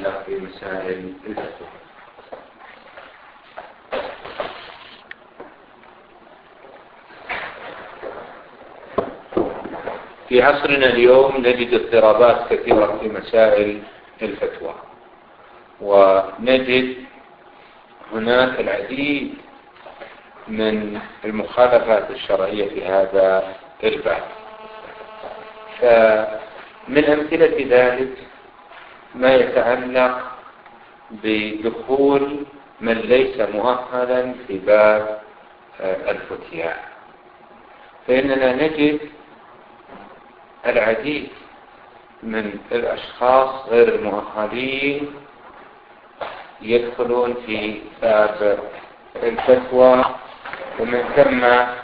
المختلفة في مسائل الفتوى. في عصرنا اليوم نجد اضطرابات كثيرة في مسائل الفتوى، ونجد هناك العديد من المخالفات الشرعية في هذا الباب. فمن أمثلة ذلك ما يتعلق بدخول من ليس مؤهلا في باب الفتيا، فإننا نجد العديد من الأشخاص غير المؤهلين يدخلون في باب الفتوى، ومن ثم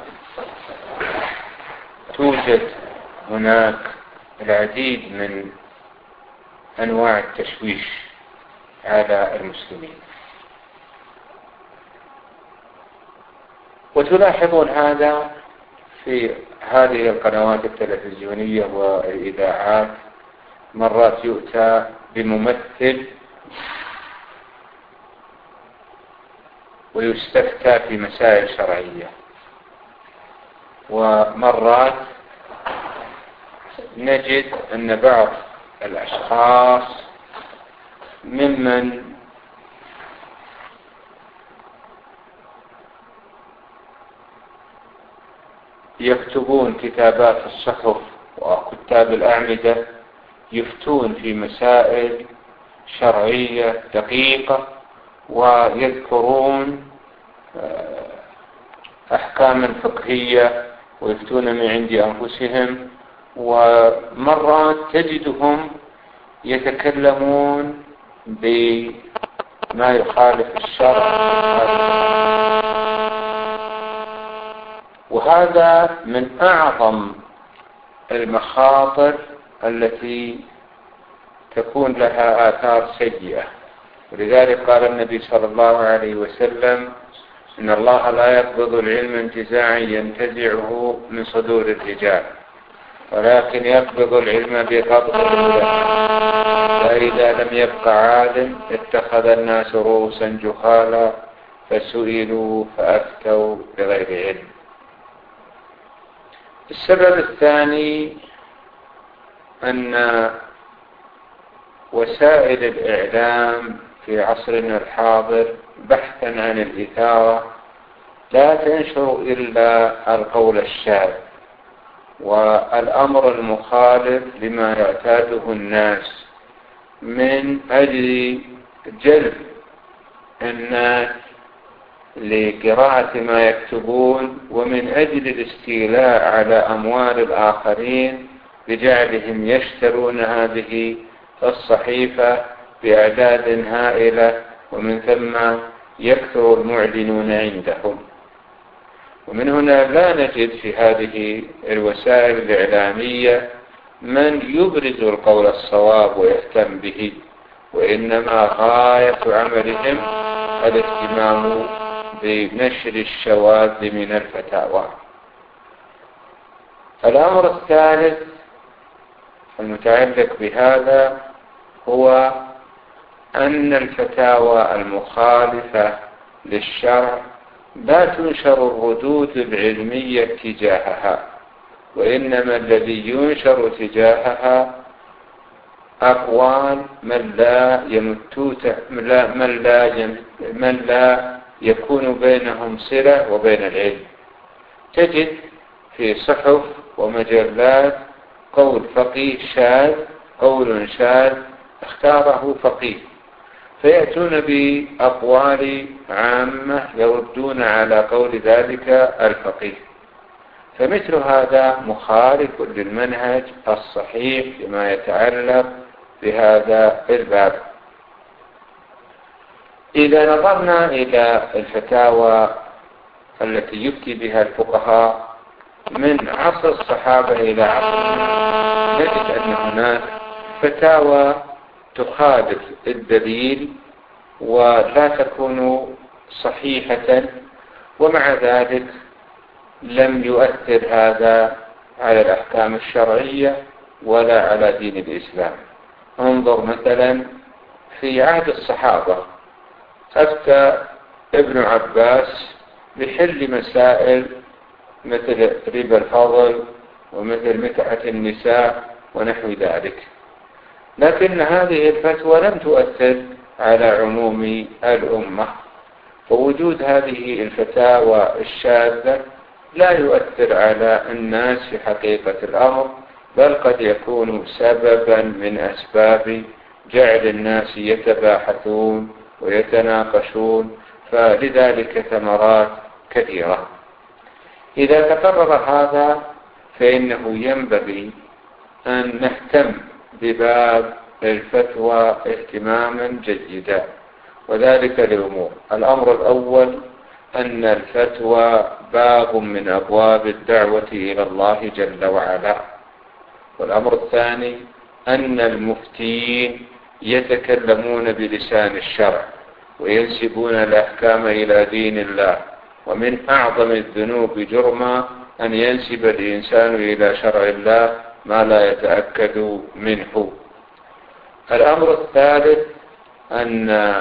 توجد هناك العديد من أنواع التشويش على المسلمين. وتلاحظون هذا في هذه القنوات التلفزيونية والإذاعات، مرات يؤتى بممثل ويستفتى في مسائل شرعية، ومرات نجد أن بعض الأشخاص ممن يكتبون كتابات الصحف وكتاب الأعمدة يفتون في مسائل شرعية دقيقة، ويذكرون أحكاما فقهية ويفتون من عند أنفسهم، ومرات تجدهم يتكلمون بما يخالف الشرع، وهذا من أعظم المخاطر التي تكون لها آثار سيئة. ولذلك قال النبي صلى الله عليه وسلم: إن الله لا يقبض العلم انتزاعا ينتزعه من صدور الرجال، ولكن يقبض العلم بقبض العلماء، فإذا لم يبق عالم اتخذ الناس رؤوسا جهالا فسئلوا فأفتوا بغير علم. السبب الثاني أن وسائل الإعلام في عصرنا الحاضر بحثا عن الإثارة لا تنشر إلا القول الشاذ والأمر المخالف لما يعتاده الناس، من أجل جلب الناس لقراءة ما يكتبون، ومن أجل الاستيلاء على أموال الآخرين بجعلهم يشترون هذه الصحيفة بأعداد هائلة، ومن ثم يكثر المعلنون عندهم. ومن هنا لا نجد في هذه الوسائل الإعلامية من يبرز القول الصواب ويهتم به، وإنما غاية عملهم الاهتمام بنشر الشواذ من الفتاوى. الأمر الثالث المتعلق بهذا هو أن الفتاوى المخالفة للشرع لا تنشر الردود العلمية تجاهها، وإنما الذي ينشر تجاهها أقوال من لا يكون بينهم صلة وبين العلم. تجد في صحف ومجلات قول فقيه شاذ، قول شاذ اختاره فقيه، فيأتون بأقوال عامة يردون على قول ذلك الفقيه. فمثل هذا مخالف للمنهج الصحيح لما يتعلق بهذا الباب. إذا نظرنا إلى الفتاوى التي يفتي بها الفقهاء من عصر الصحابة إلى عصرنا، نجد أن هناك فتاوى تخالف الدليل ولا تكون صحيحة، ومع ذلك لم يؤثر هذا على الأحكام الشرعية ولا على دين الإسلام. انظر مثلا في عهد الصحابة أفتى ابن عباس بحل مسائل مثل ربا الفضل ومثل متعة النساء ونحو ذلك، لكن هذه الفتوى لم تؤثر على عموم الأمة، ووجود هذه الفتاوى الشاذة لا يؤثر على الناس في حقيقة الأمر، بل قد يكون سببا من أسباب جعل الناس يتباحثون ويتناقشون، فلذلك ثمرات كثيرة. إذا تقرر هذا فإنه ينبغي أن نهتم بباب الفتوى اهتماما جيدا، وذلك لأمور. الأمر الأول أن الفتوى باب من أبواب الدعوة إلى الله جل وعلا. والأمر الثاني أن المفتين يتكلمون بلسان الشرع وينسبون الأحكام إلى دين الله، ومن أعظم الذنوب جرما أن ينسب الإنسان إلى شرع الله ما لا يتأكد منه. الأمر الثالث أن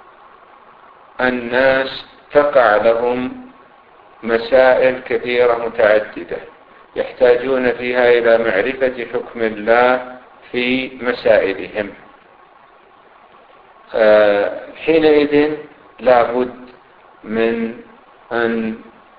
الناس تقع لهم مسائل كثيرة متعددة يحتاجون فيها إلى معرفة حكم الله في مسائلهم. حينئذ لا بد من أن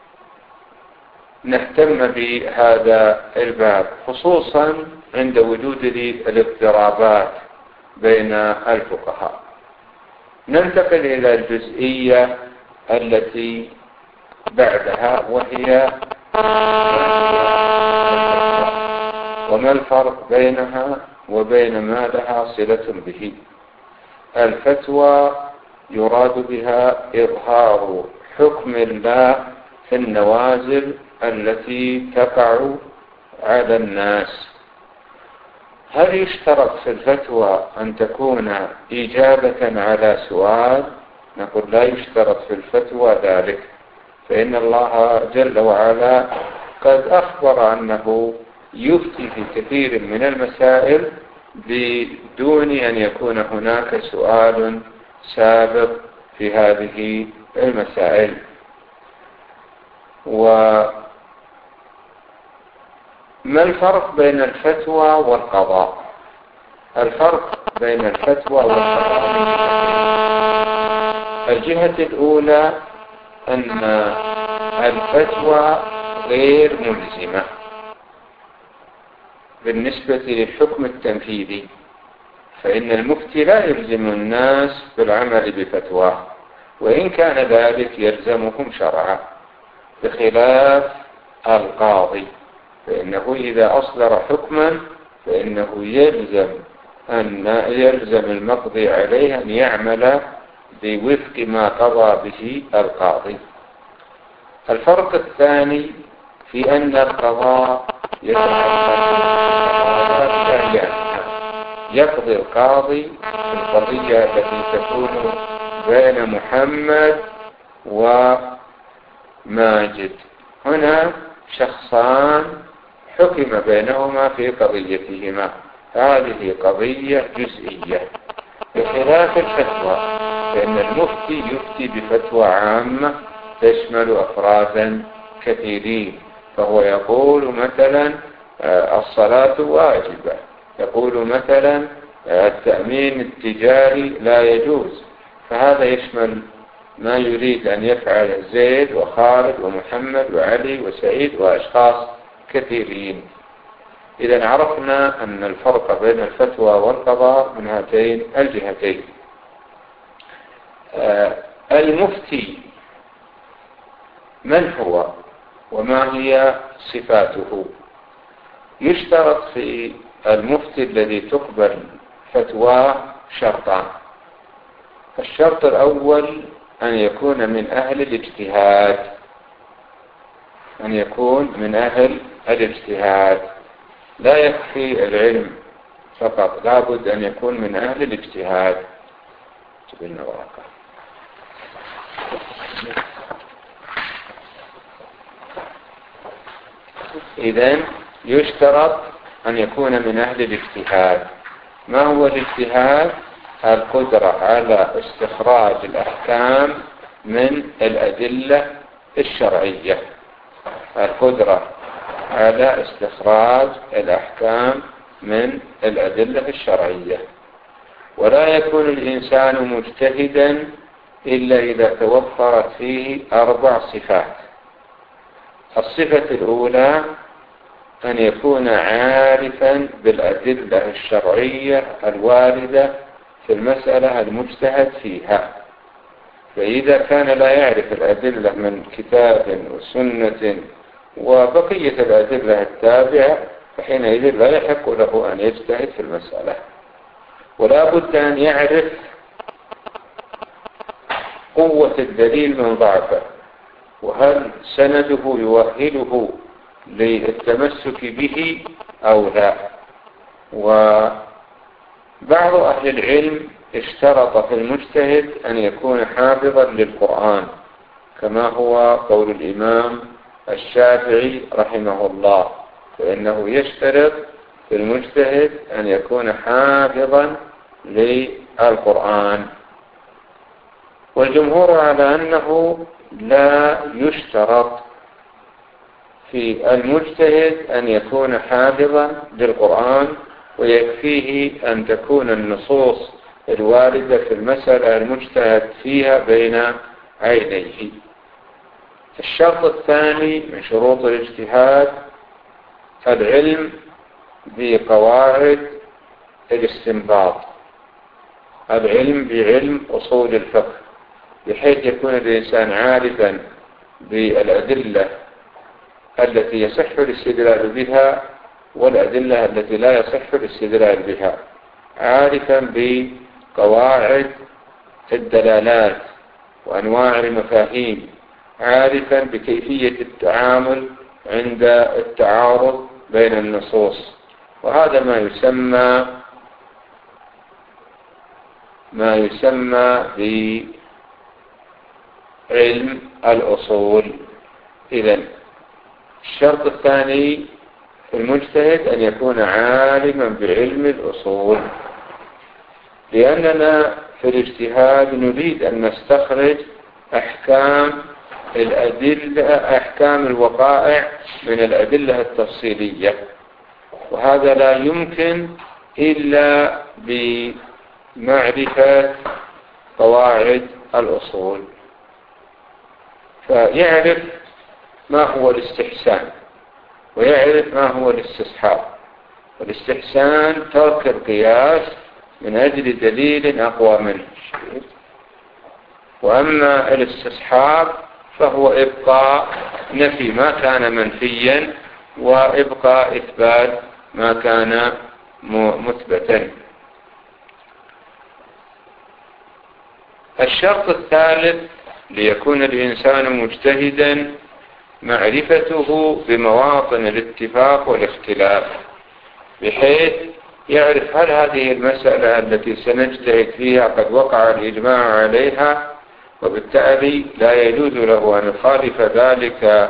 نهتم بهذا الباب، خصوصا عند وجود الاضطرابات بين الفقهاء. ننتقل إلى الجزئية التي بعدها، وهي وما الفرق بينها وبين ما لها صلة به. الفتوى يراد بها إظهار حكم الله في النوازل التي تقع على الناس. هل يشترط في الفتوى أن تكون إجابة على سؤال؟ نقول لا يشترط في الفتوى ذلك، فإن الله جل وعلا قد أخبر أنه يفتي في كثير من المسائل بدون أن يكون هناك سؤال سابق في هذه المسائل. وما الفرق بين الفتوى والقضاء؟ الفرق بين الفتوى والقضاء الجهة الأولى أن الفتوى غير ملزمة بالنسبة للحكم التنفيذي، فإن المفتي لا يلزم الناس بالعمل بفتواه، وإن كان ذلك يلزمهم شرعا، بخلاف القاضي، فإنه إذا أصدر حكما فإنه يلزم المقضي عليه أن يعمل بوفق ما قضى به القاضي. الفرق الثاني في أن القضاء يقضي القاضي في القضية التي تكون بين محمد وماجد. هنا شخصان حكم بينهما في قضيتهما، هذه قضية جزئية، بخلاف الفتوى فإن المفتي يفتي بفتوى عامة تشمل أفرادا كثيرين، فهو يقول مثلا الصلاة واجبة، يقول مثلا التأمين التجاري لا يجوز، فهذا يشمل ما يريد أن يفعل زيد وخالد ومحمد وعلي وسعيد وأشخاص كثيرين. إذا عرفنا أن الفرق بين الفتوى والقضاء من هاتين الجهتين. المفتي من هو وما هي صفاته؟ يشترط في المفتي الذي تقبل فتواه شرطان. الشرط الأول أن يكون من أهل الاجتهاد، أن يكون من أهل الاجتهاد، لا يكفي العلم فقط، لا بد أن يكون من أهل الاجتهاد. جبلنا ورقة. إذن يشترط أن يكون من أهل الاجتهاد. ما هو الاجتهاد؟ القدرة على استخراج الأحكام من الأدلة الشرعية. القدرة على استخراج الأحكام من الأدلة الشرعية. ولا يكون الإنسان مجتهدا إلا إذا توفرت فيه 4 صفات. الصفة الأولى أن يكون عارفا بالأدلة الشرعية الواردة في المسألة المجتهد فيها. فإذا كان لا يعرف الأدلة من كتاب وسنة وبقية الأدلة التابعة فحينئذ لا يحق له أن يجتهد في المسألة. ولا بد أن يعرف قوة الدليل من ضعفه، وهل سنده يؤهله للتمسك به أو لا. وبعض أهل العلم اشترط في المجتهد أن يكون حافظا للقرآن، كما هو قول الإمام الشافعي رحمه الله، فإنه يشترط في المجتهد أن يكون حافظا للقرآن. والجمهور على أنه لا يشترط في المجتهد أن يكون حافظا للقرآن، ويكفيه أن تكون النصوص الواردة في المسألة المجتهد فيها بين عينيه. الشرط الثاني من شروط الاجتهاد العلم بقواعد الاستنباط، العلم بعلم أصول الفقه، بحيث يكون الإنسان عارفا بالأدلة التي يصح الاستدلال بها والأدلة التي لا يصح الاستدلال بها، عارفا بقواعد الدلالات وأنواع المفاهيم، عارفا بكيفية التعامل عند التعارض بين النصوص. وهذا ما يسمى بعلم الأصول. إذن الشرط الثاني في المجتهد أن يكون عالما بعلم الأصول، لأننا في الاجتهاد نريد أن نستخرج أحكام الأدلة، أحكام الوقائع من الأدلة التفصيلية، وهذا لا يمكن إلا بمعرفة قواعد الأصول. فيعرف ما هو الاستحسان ويعرف ما هو الاستصحاب. والاستحسان ترك القياس من أجل دليل أقوى منه، وأما الاستصحاب فهو إبقاء نفي ما كان منفيا وإبقاء إثبات ما كان مثبتا. الشرط الثالث ليكون الإنسان مجتهدا معرفته بمواطن الاتفاق والاختلاف، بحيث يعرف هل هذه المسألة التي سنجتهد فيها قد وقع الإجماع عليها، وبالتالي لا يجوز له أن يخالف ذلك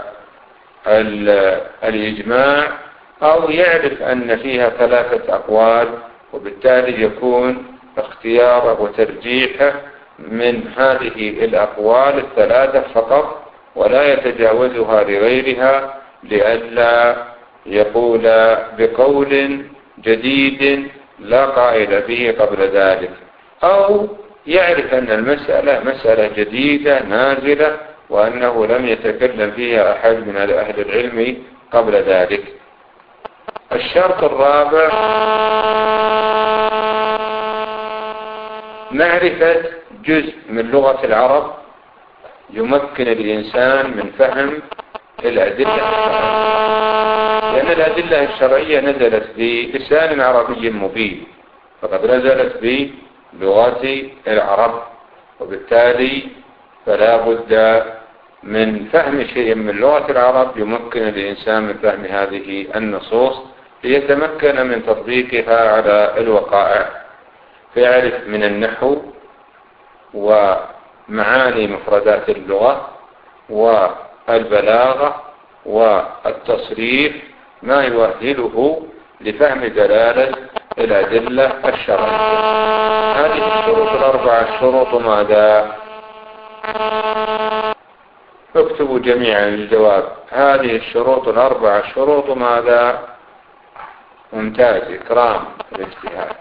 الإجماع، أو يعرف أن فيها 3 أقوال، وبالتالي يكون اختياره وترجيحه من هذه الأقوال 3 فقط، ولا يتجاوزها لغيرها، لئلا يقول بقول جديد لا قائل به قبل ذلك، أو يعرف أن المسألة مسألة جديدة نازلة وأنه لم يتكلم فيها أحد من أهل العلم قبل ذلك. الشرط الرابع معرفة جزء من لغة العرب يمكن الإنسان من فهم الأدلة الشرعية، لأن الأدلة الشرعية نزلت بلسان عربي مبين، فقد نزلت بلغة العرب، وبالتالي فلا بد من فهم شيء من لغة العرب يمكن الإنسان من فهم هذه النصوص ليتمكن من تطبيقها على الوقائع، فيعرف من النحو ومعاني مفردات اللغة والبلاغة والتصريف ما يؤهله لفهم دلالة الأدلة الشرعية. هذه الشروط الأربعة شروط ماذا؟ اكتبوا جميعا الجواب. هذه الشروط الأربعة شروط ماذا؟ ممتاز، إكرام الاجتهاد.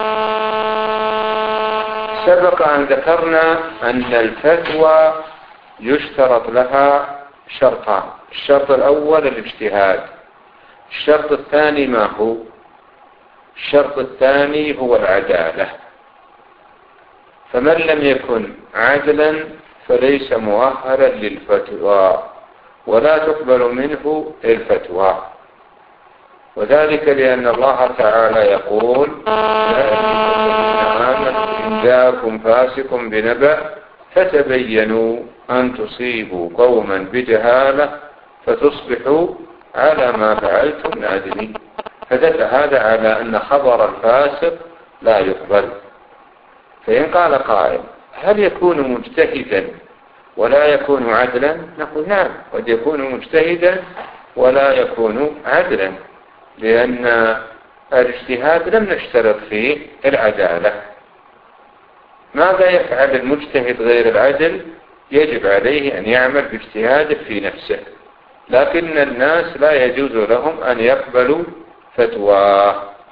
سبق أن ذكرنا أن الفتوى يشترط لها شرطان. الشرط الأول الاجتهاد. الشرط الثاني ما هو؟ الشرط الثاني هو العدالة. فمن لم يكن عدلا فليس مؤهلا للفتوى ولا تقبل منه الفتوى، وذلك لأن الله تعالى يقول: يا أيها الذين آمنوا إن جاءكم فاسق بنبأ فتبينوا أن تصيبوا قوما بجهالة فتصبحوا على ما فعلتم نادمين. فدل هذا على أن خبر الفاسق لا يقبل. فإن قال قائل: هل يكون مجتهدا ولا يكون عدلا؟ نقول: نعم، قد يكون مجتهدا ولا يكون عدلا، لأن الاجتهاد لم نشترط فيه العدالة. ماذا يفعل المجتهد غير العدل؟ يجب عليه أن يعمل باجتهاده في نفسه، لكن الناس لا يجوز لهم أن يقبلوا فتوى.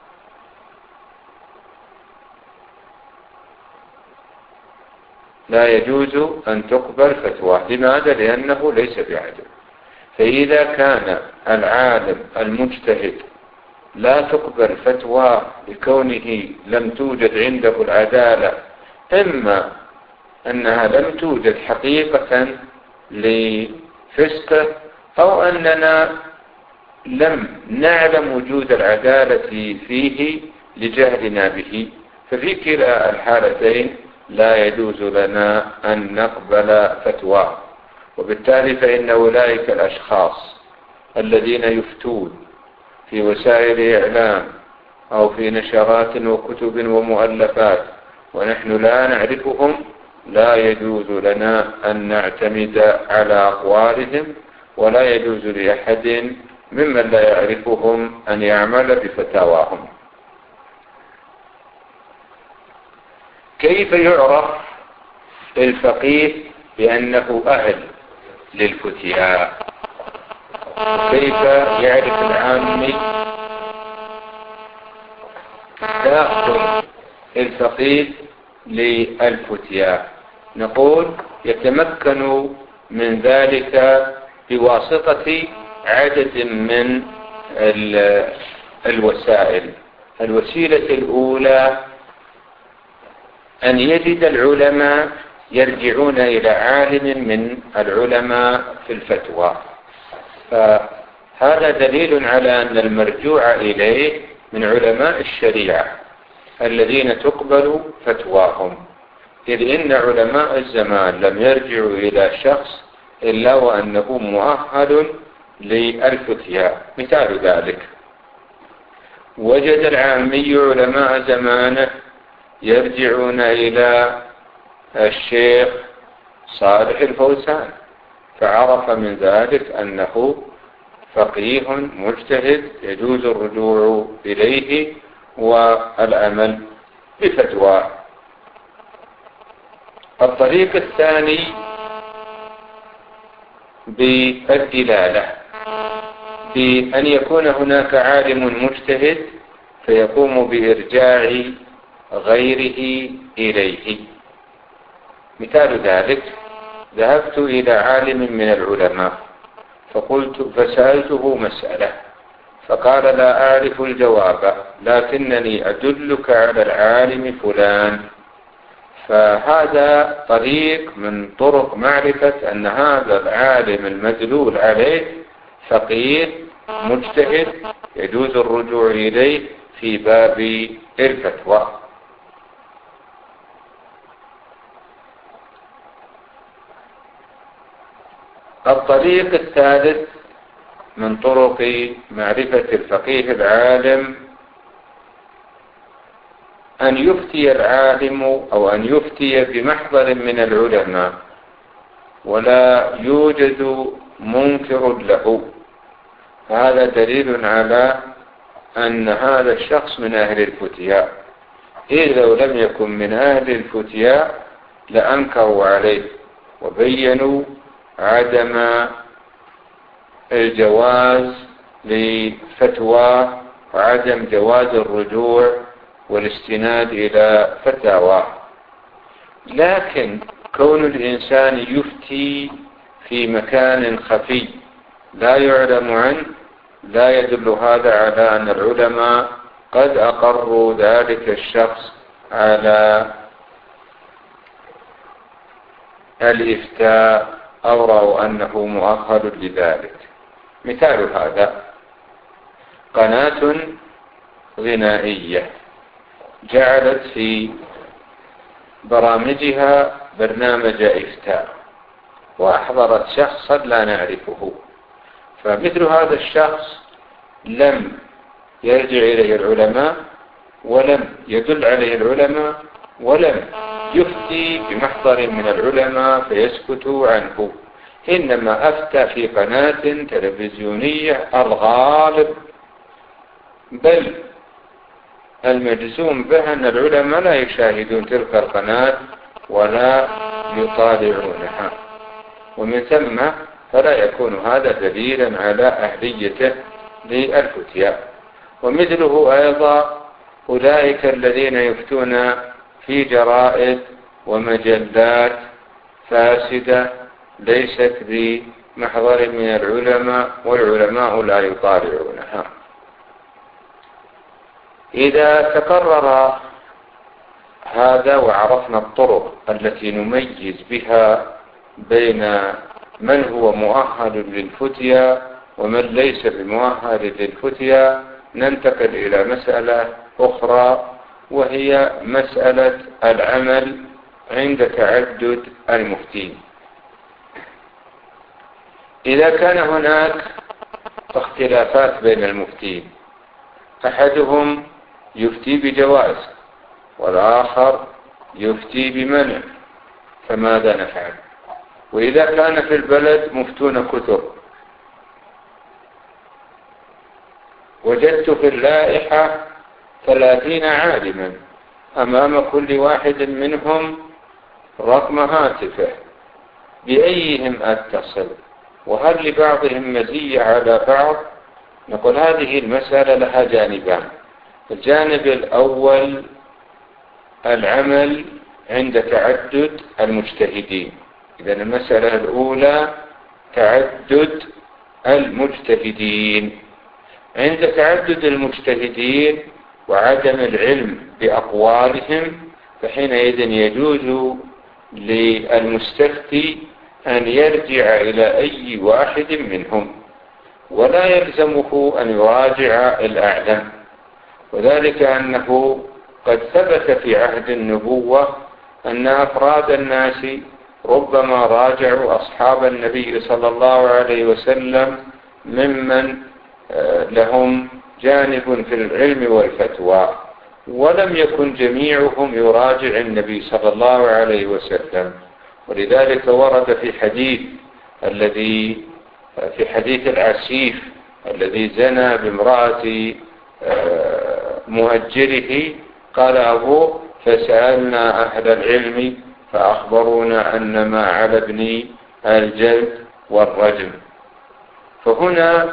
لا يجوز أن تقبل فتوى. لماذا؟ لأنه ليس بعدل. فإذا كان العالم المجتهد لا تقبل فتوى لكونه لم توجد عنده العدالة، إما أنها لم توجد حقيقة لفسقه، أو أننا لم نعلم وجود العدالة فيه لجهلنا به. ففي كلا الحالتين لا يجوز لنا أن نقبل فتوى. وبالتالي فإن أولئك الأشخاص الذين يفتون في وسائل الإعلام أو في نشرات وكتب ومؤلفات ونحن لا نعرفهم، لا يجوز لنا أن نعتمد على أقوالهم، ولا يجوز لأحد ممن لا يعرفهم أن يعمل بفتاواهم. كيف يعرف الفقيه بأنه أهل للفتيا؟ كيف يعرف العامي داخل الفقيه للفتيا؟ نقول: يتمكن من ذلك بواسطة عدد من الوسائل. الوسيلة الأولى أن يجد العلماء يرجعون إلى عالم من العلماء في الفتوى، فهذا دليل على أن المرجوع إليه من علماء الشريعة الذين تقبل فتواهم، إذ إن علماء الزمان لم يرجعوا إلى شخص إلا وأنه مؤهل للفتيا. مثال ذلك: وجد العامي علماء زمانه يرجعون إلى الشيخ صالح الفوزان، فعرف من ذلك أنه فقيه مجتهد يجوز الرجوع إليه والعمل بفتوى. الطريق الثاني بالدلالة، بأن يكون هناك عالم مجتهد فيقوم بإرجاع غيره إليه. مثال ذلك: ذهبت إلى عالم من العلماء فسألته مسألة، فقال: لا أعرف الجواب لكنني أدلك على العالم فلان. فهذا طريق من طرق معرفة أن هذا العالم المدلول عليه فقيه مجتهد يجوز الرجوع إليه في باب الفتوى. الطريق الثالث من طرق معرفة الفقيه العالم أن يفتي العالم أو أن يفتي بمحضر من العلماء ولا يوجد منكر له. هذا دليل على أن هذا الشخص من أهل الفتيا، إذ لو لم يكن من أهل الفتيا لأنكروا عليه وبينوا عدم الجواز لفتواه وعدم جواز الرجوع والاستناد إلى فتاواه. لكن كون الإنسان يفتي في مكان خفي لا يعلم عنه لا يدل هذا على أن العلماء قد أقروا ذلك الشخص على الإفتاء أو رأوا أنه مؤهل لذلك. مثال هذا قناة غنائية جعلت في برامجها برنامج إفتاء وأحضرت شخصا لا نعرفه، فمثل هذا الشخص لم يرجع إليه العلماء ولم يدل عليه العلماء ولم يفتي بمحضر من العلماء فيسكتوا عنه، إنما أفتى في قناة تلفزيونية الغالب بل المجزوم به أن العلماء لا يشاهدون تلك القناة ولا يطالعونها، ومن ثم فلا يكون هذا دليلا على أهليته للفتيا. ومثله أيضا أولئك الذين يفتون في جرائد ومجلات فاسدة ليست بمحضر من العلماء والعلماء لا يطالعونها. إذا تقرر هذا وعرفنا الطرق التي نميز بها بين من هو مؤهل للفتيا ومن ليس بمؤهل للفتيا، ننتقل إلى مسألة أخرى وهي مسألة العمل عند تعدد المفتين. إذا كان هناك اختلافات بين المفتين، أحدهم يفتي بجواز والآخر يفتي بمنع، فماذا نفعل؟ وإذا كان في البلد مفتون كثر، وجدت في اللائحة 30 عالما أمام كل واحد منهم رقم هاتفه، بأيهم أتصل؟ وهل لبعضهم مزية على بعض؟ نقول هذه المسألة لها جانبان. الجانب الأول العمل عند تعدد المجتهدين. إذا المسألة الأولى تعدد المجتهدين. عند تعدد المجتهدين وعدم العلم بأقوالهم، فحينئذ يجوز للمستفتي أن يرجع إلى أي واحد منهم ولا يلزمه أن يراجع الأعلم، وذلك أنه قد ثبت في عهد النبوة أن أفراد الناس ربما راجعوا أصحاب النبي صلى الله عليه وسلم ممن لهم جانب في العلم والفتوى، ولم يكن جميعهم يراجع النبي صلى الله عليه وسلم. ولذلك ورد في حديث العسيف الذي زنى بامرأة مهجره، قال أبوه: فسألنا أهل العلم فأخبرونا أن ما على ابني الجلد والرجم. فهنا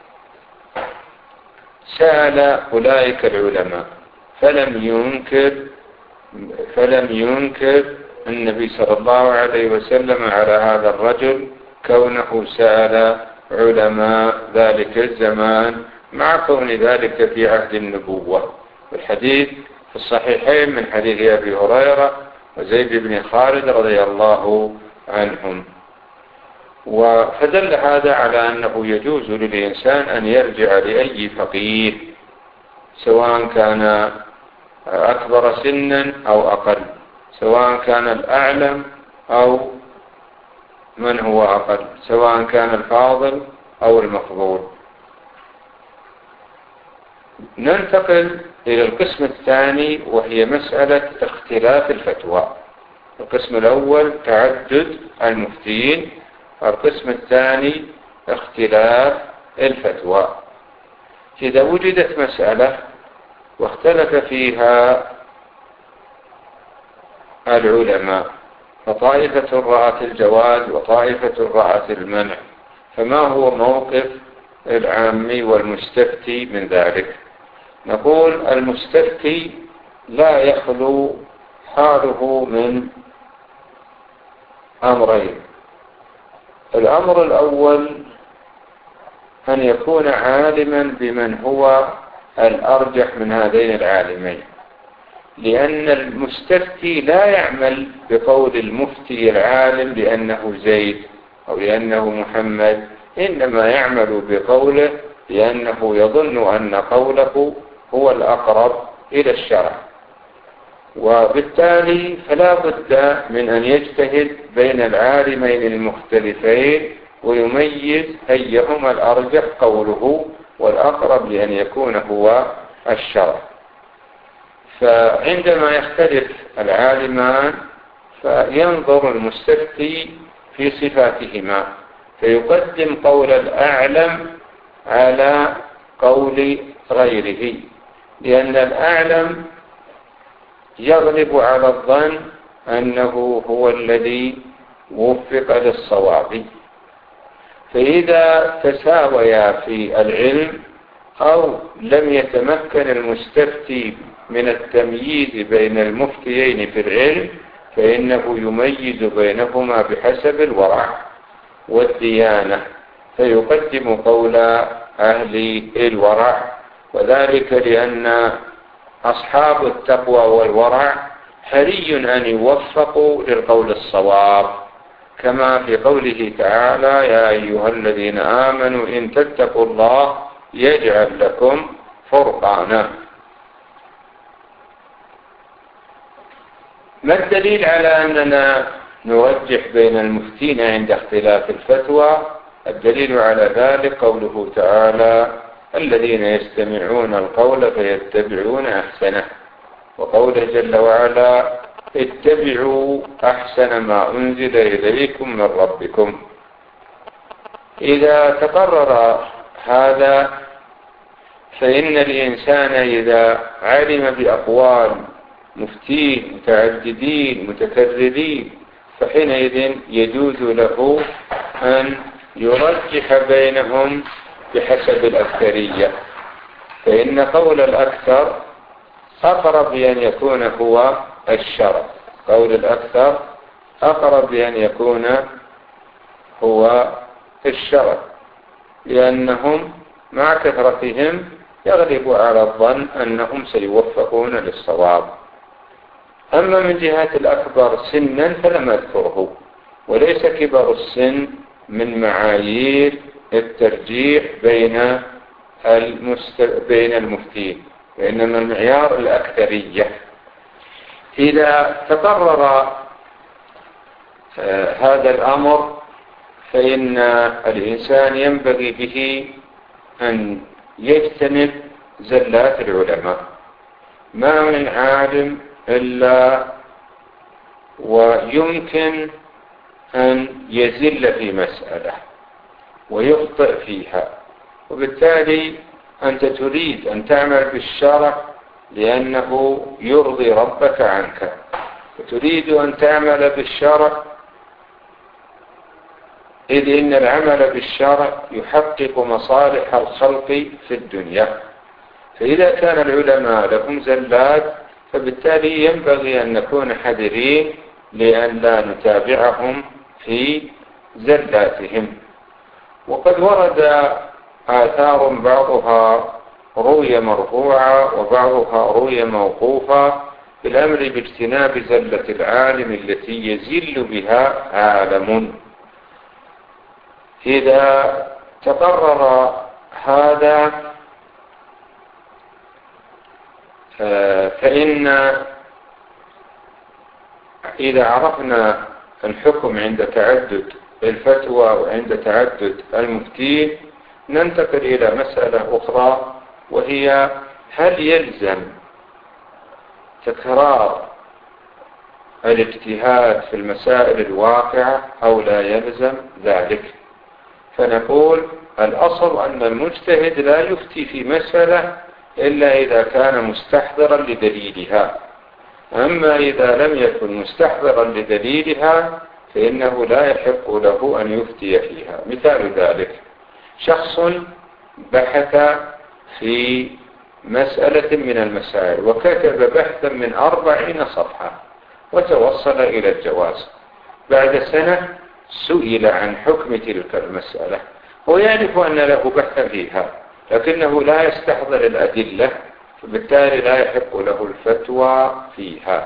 سأل أولئك العلماء فلم ينكر النبي صلى الله عليه وسلم على هذا الرجل كونه سأل علماء ذلك الزمان، مع كون ذلك في عهد النبوة. والحديث في الصحيحين من حديث أبي هريرة وزيد بن خالد رضي الله عنهم. فدل هذا على أنه يجوز للإنسان أن يرجع لأي فقيه سواء كان أكبر سنا أو أقل، سواء كان الأعلم أو من هو أقل، سواء كان الفاضل أو المفضول. ننتقل إلى القسم الثاني وهي مسألة اختلاف الفتوى. القسم الأول تعدد المفتين، القسم الثاني اختلاف الفتوى. إذا وجدت مسألة واختلف فيها العلماء، فطائفة رأت الجواز وطائفة رأت المنع، فما هو موقف العامي والمستفتي من ذلك؟ نقول المستفتي لا يخلو حاله من أمرين. الأمر الأول أن يكون عالما بمن هو الأرجح من هذين العالمين، لأن المستفتي لا يعمل بقول المفتي العالم لأنه زيد أو لأنه محمد، إنما يعمل بقوله لأنه يظن أن قوله هو الأقرب إلى الشرع، وبالتالي فلا بد من أن يجتهد بين العالمين المختلفين ويميز أيهما الأرجح قوله والأقرب لأن يكون هو الشرع. فعندما يختلف العالمان فينظر المستفتي في صفاتهما فيقدم قول الأعلم على قول غيره، لأن الأعلم يغلب على الظن أنه هو الذي وفق للصواب. فإذا تساويا في العلم أو لم يتمكن المستفتي من التمييز بين المفتيين في العلم فإنه يميز بينهما بحسب الورع والديانة، فيقدم قول أهل الورع، وذلك لأن أصحاب التقوى والورع حري أن يوفقوا للقول الصواب، كما في قوله تعالى: يا أيها الذين آمنوا إن تتقوا الله يجعل لكم فرقانا. ما الدليل على أننا نرجح بين المفتين عند اختلاف الفتوى؟ الدليل على ذلك قوله تعالى: الذين يستمعون القول فيتبعون أحسنه، وقوله جل وعلا: اتبعوا أحسن ما أنزل إليكم من ربكم. إذا تقرر هذا فإن الإنسان إذا علم بأقوال مفتين متعددين متكررين فحينئذ يجوز له أن يرجح بينهم بحسب الأكثرية، فإن قول الأكثر أقرب بأن يكون هو الشرع، قول الأكثر أقرب بأن يكون هو الشرع، لأنهم مع كثرتهم يغلب على الظن أنهم سيوفقون للصواب. أما من جهة الأكبر سنا فلم أذكره، وليس كبر السن من معايير الترجيح بين المفتين، وإنما المعيار الأكثرية. إذا تقرر هذا الأمر فإن الإنسان ينبغي به أن يجتنب زلات العلماء. ما من عالم إلا ويمكن أن يزل في مسألة ويخطئ فيها، وبالتالي أنت تريد أن تعمل بالشرع لأنه يرضي ربك عنك، وتريد أن تعمل بالشرع إذ إن العمل بالشرع يحقق مصالح الخلق في الدنيا. فإذا كان العلماء لهم زلات فبالتالي ينبغي أن نكون حذرين لأن لا نتابعهم في زلاتهم. وقد ورد آثار بعضها روي مرفوعة وبعضها روي موقوفة بالأمر باجتناب زلة العالم التي يزل بها عالم. إذا تقرر هذا فإن إذا عرفنا الحكم عند تعدد الفتوى وعند تعدد المفتين ننتقل إلى مسألة أخرى، وهي: هل يلزم تكرار الاجتهاد في المسائل الواقعة أو لا يلزم ذلك؟ فنقول الأصل أن المجتهد لا يفتي في مسألة إلا إذا كان مستحضرا لدليلها. أما إذا لم يكن مستحضرا لدليلها فإنه لا يحق له أن يفتي فيها. مثال ذلك شخص بحث في مسألة من المسائل وكتب بحثا من 40 صفحة وتوصل إلى الجواز. بعد سنة سئل عن حكم تلك المسألة ويعرف أن له بحثا فيها لكنه لا يستحضر الأدلة، فبالتالي لا يحق له الفتوى فيها.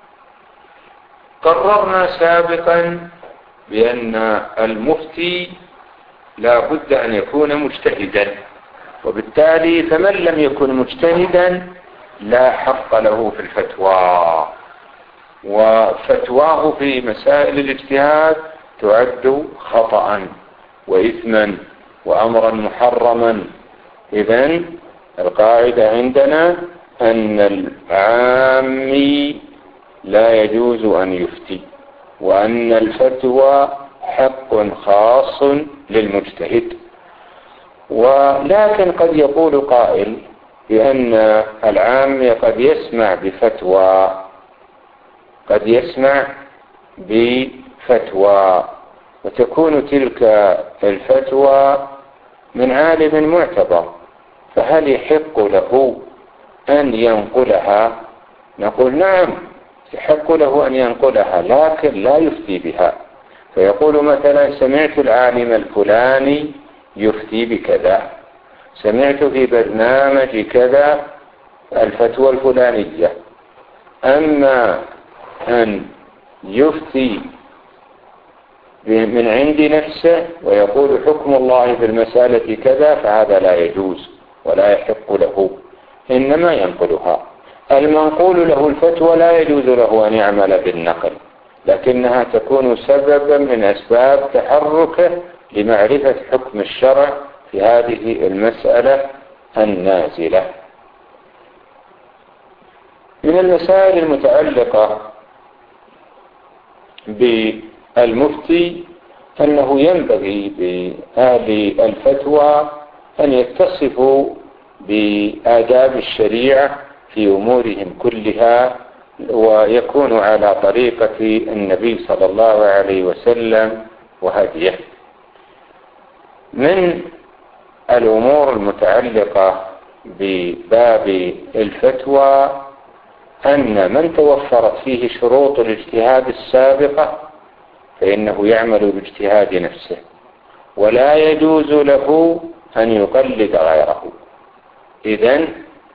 قررنا سابقا بأن المفتي لا بد أن يكون مجتهدا، وبالتالي فمن لم يكن مجتهدا لا حق له في الفتوى، وفتواه في مسائل الاجتهاد تعد خطأ وإثما وأمرا محرما. إذن القاعدة عندنا أن العامي لا يجوز أن يفتي، وأن الفتوى حق خاص للمجتهد. ولكن قد يقول قائل بأن العام قد يسمع بفتوى، قد يسمع بفتوى وتكون تلك الفتوى من عالم معتبر، فهل يحق له أن ينقلها؟ نقول نعم يحق له أن ينقلها لكن لا يفتي بها. فيقول مثلا سمعت العالم الفلاني يفتي بكذا، سمعت في برنامج كذا الفتوى الفلانية. أما أن يفتي من عند نفسه ويقول حكم الله في المسألة كذا فهذا لا يجوز ولا يحق له، إنما ينقلها. المنقول له الفتوى لا يجوز له أن يعمل بالنقل، لكنها تكون سببا من أسباب تحركه لمعرفة حكم الشرع في هذه المسألة النازلة. من المسائل المتعلقة بالمفتي أنه ينبغي بأهل الفتوى أن يتصفوا بآداب الشريعة في أمورهم كلها ويكونوا على طريقة النبي صلى الله عليه وسلم وهديه. من الأمور المتعلقة بباب الفتوى أن من توفرت فيه شروط الاجتهاد السابقة فإنه يعمل باجتهاد نفسه، ولا يجوز له أن يقلد غيره. إذن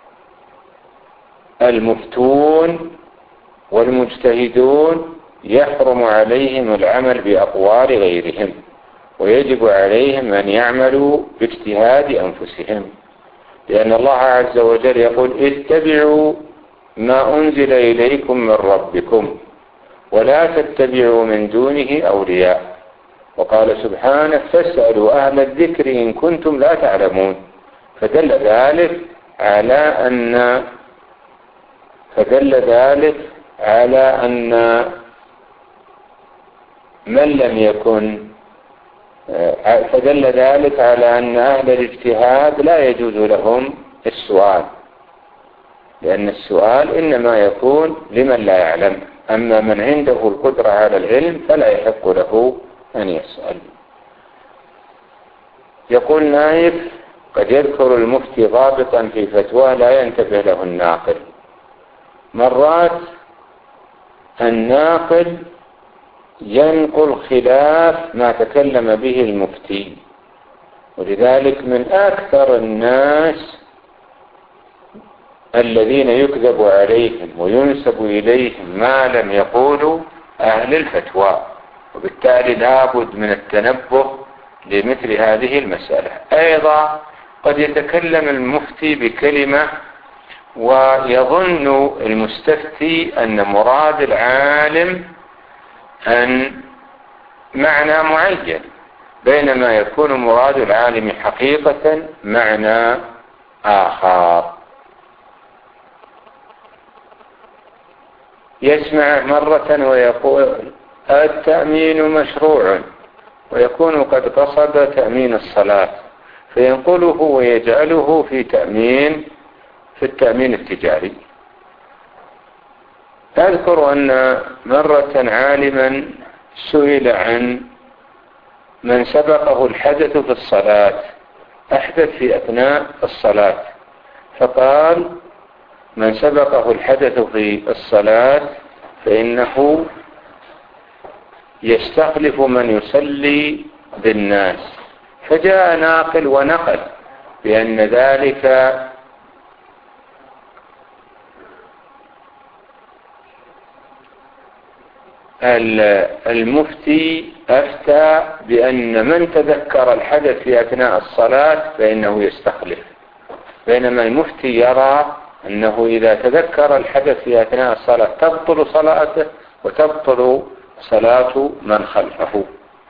المفتون والمجتهدون يحرم عليهم العمل بأقوال غيرهم، ويجب عليهم أن يعملوا باجتهاد أنفسهم، لأن الله عز وجل يقول اتبعوا ما أنزل إليكم من ربكم ولا تتبعوا من دونه أولياء. وقال سبحانه فاسألوا أهل الذكر إن كنتم لا تعلمون. فدل ذلك على أن من لم يكن فدل ذلك على أن أهل الاجتهاد لا يجوز لهم السؤال، لأن السؤال إنما يكون لمن لا يعلم، أما من عنده القدرة على العلم فلا يحق له أن يسأل. يقول نايف قد يذكر المفتي ضابطا في فتواه لا ينتبه له الناقل. مرات الناقل ينقل خلاف ما تكلم به المفتي، ولذلك من أكثر الناس الذين يكذب عليهم وينسب إليهم ما لم يقولوا أهل الفتوى، وبالتالي لابد من التنبه لمثل هذه المسألة. أيضا قد يتكلم المفتي بكلمة ويظن المستفتي أن مراد العالم أن معنى معين، بينما يكون مراد العالم حقيقة معنى آخر. يسمع مرة ويقول التأمين مشروع، ويكون قد قصد تأمين الصلاة فينقله ويجعله في التأمين التجاري. أذكر أن مرة عالما سئل عن من سبقه الحدث في الصلاة، أحدث في أثناء الصلاة، فقال: من سبقه الحدث في الصلاة فإنه يستخلف من يصلي بالناس. فجاء ناقل ونقل بأن ذلك المفتي أفتى بأن من تذكر الحدث في أثناء الصلاة فإنه يستخلف، بينما المفتي يرى أنه إذا تذكر الحدث في أثناء الصلاة تبطل صلاته وتبطل صلاة من خلفه.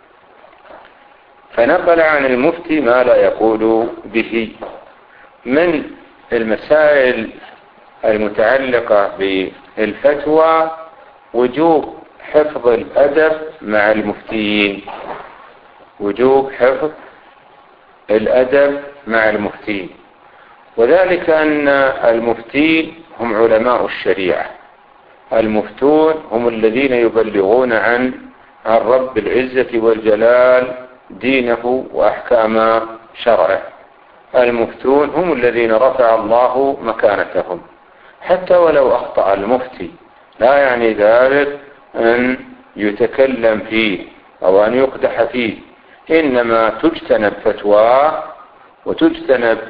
فنقل عن المفتي ما لا يقول به. من المسائل المتعلقة بالفتوى وجوب حفظ الأدب مع المفتيين، وجوب حفظ الأدب مع المفتين، وذلك أن المفتين هم علماء الشريعة، المفتون هم الذين يبلغون عن رب العزة والجلال دينه وأحكام شرعه، المفتون هم الذين رفع الله مكانتهم. حتى ولو أخطأ المفتي لا يعني ذلك أن يتكلم فيه أو أن يقدح فيه، إنما تجتنب فتواه وتجتنب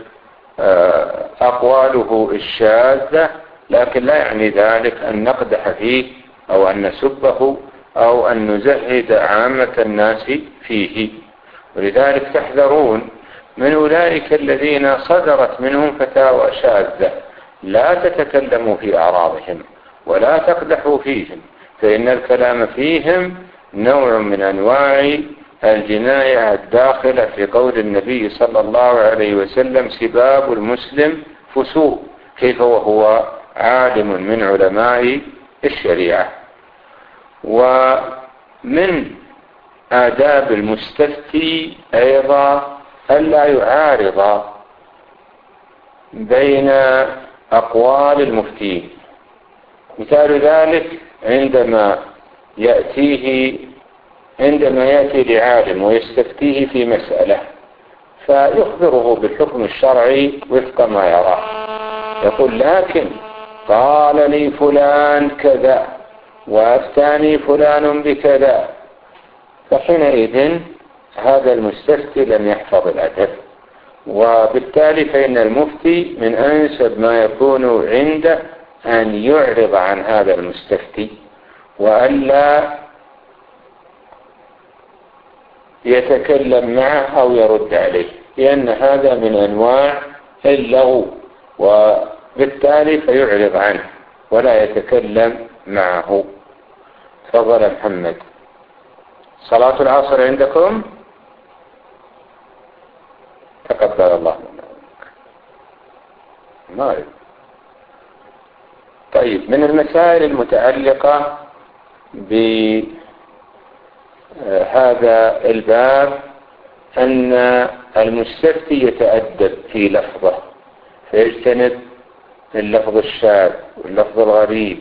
أقواله الشاذة، لكن لا يعني ذلك أن نقدح فيه أو أن نسبه أو أن نزهد عامة الناس فيه. ولذلك تحذرون من أولئك الذين صدرت منهم فتاوى شاذة، لا تتكلموا في أعراضهم ولا تقدحوا فيهم، فإن الكلام فيهم نوع من أنواع الجناية الداخلة في قول النبي صلى الله عليه وسلم: سباب المسلم فسوق، كيف وهو عالم من علماء الشريعة. ومن آداب المستفتي أيضا ألا يعارض بين أقوال المفتين. مثال ذلك عندما يأتي لعالم ويستفتيه في مسألة فيخبره بالحكم الشرعي وفق ما يراه، يقول: لكن قال لي فلان كذا وأفتاني فلان بكذا، فحينئذ هذا المستفتي لم يحفظ الأدب، وبالتالي فإن المفتي من أنسب ما يكون عنده أن يعرض عن هذا المستفتي وألا يتكلم معه أو يرد عليه، لأن هذا من أنواع اللغو، وبالتالي فيعرض عنه ولا يتكلم معه. تفضل محمد. صلاة العصر عندكم؟ تقبل الله منك. ما أعرف. طيب، من المسائل المتعلقة بهذا الباب أن المستفتي يتأدب في لفظه، فيجتنب اللفظ الشاذ واللفظ الغريب،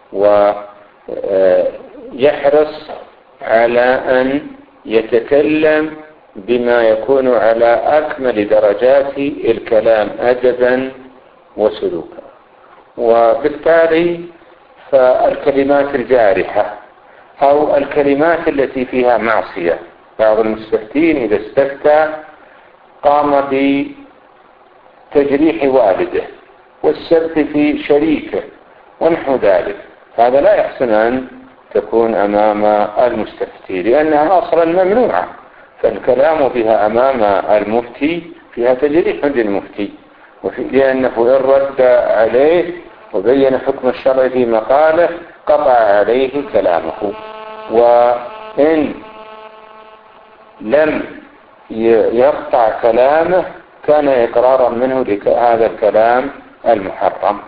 ويحرص على أن يتكلم بما يكون على أكمل درجات الكلام أدبا وسلوكا. وبالتالي فالكلمات الجارحة أو الكلمات التي فيها معصية، بعض المستفتين إذا استفتى قام بتجريح والده والسب في شريكه ونحو ذلك، هذا لا يحسن أن تكون أمام المستفتي، لأنها أصلا ممنوعة، فالكلام بها أمام المفتي فيها تجريح للمفتي، لأنه إن رد عليه وبين حكم الشرع في مقاله قطع عليه كلامه، وإن لم يقطع كلامه كان إقرارا منه لهذا الكلام المحرم.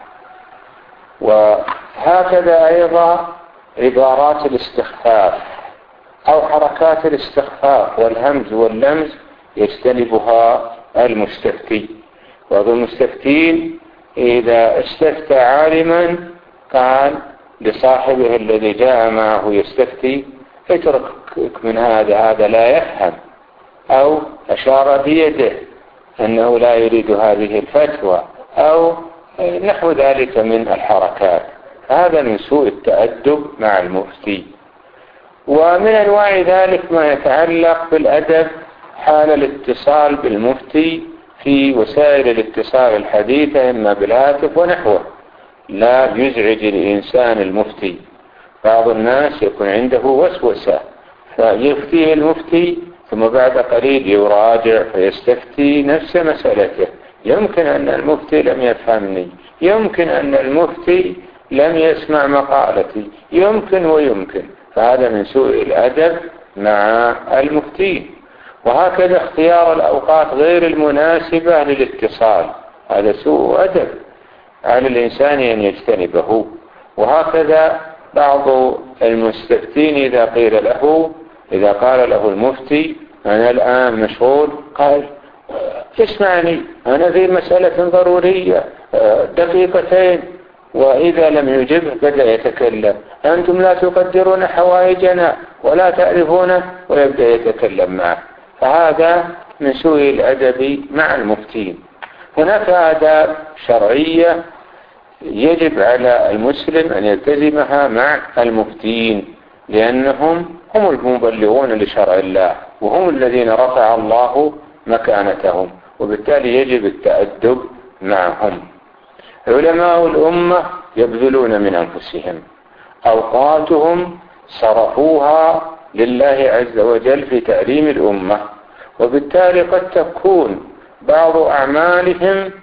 وهكذا أيضا عبارات الاستخفاف أو حركات الاستخفاف والهمز واللمز يجتنبها المستفتي. بعض المستفتين إذا استفتى عالما قال لصاحبه الذي جاء معه يستفتي اترك من هذا لا يفهم، أو أشار بيده أنه لا يريد هذه الفتوى، أو نحو ذلك من الحركات. هذا من سوء التأدب مع المفتي. ومن أنواع ذلك ما يتعلق بالأدب حال الاتصال بالمفتي في وسائل الاتصال الحديثة، إما بالهاتف ونحوه، لا يزعج الإنسان المفتي. بعض الناس يكون عنده وسوسة فيفتيه المفتي ثم بعد قليل يراجع فيستفتي نفس مسألته. يمكن أن المفتي لم يفهمني، يمكن أن المفتي لم يسمع مقالتي، يمكن ويمكن. فهذا من سوء الأدب مع المفتي. وهكذا اختيار الأوقات غير المناسبة للاتصال، هذا سوء أدب على الإنسان أن يجتنبه. وهكذا بعض المستفتين إذا قال له المفتي أنا الآن مشغول، قال اسمعني أنا في مسألة ضرورية دقيقتين، وإذا لم يجب بدأ يتكلم أنتم لا تقدرون حوائجنا ولا تعرفونه، ويبدأ يتكلم معه. فهذا من سوء الأدب مع المفتين. هناك آداب شرعية يجب على المسلم أن يلتزمها مع المفتين، لأنهم هم المبلغون لشرع الله، وهم الذين رفع الله مكانتهم، وبالتالي يجب التأدب معهم. علماء الأمة يبذلون من أنفسهم، أوقاتهم صرفوها لله عز وجل في تعليم الأمة، وبالتالي قد تكون بعض أعمالهم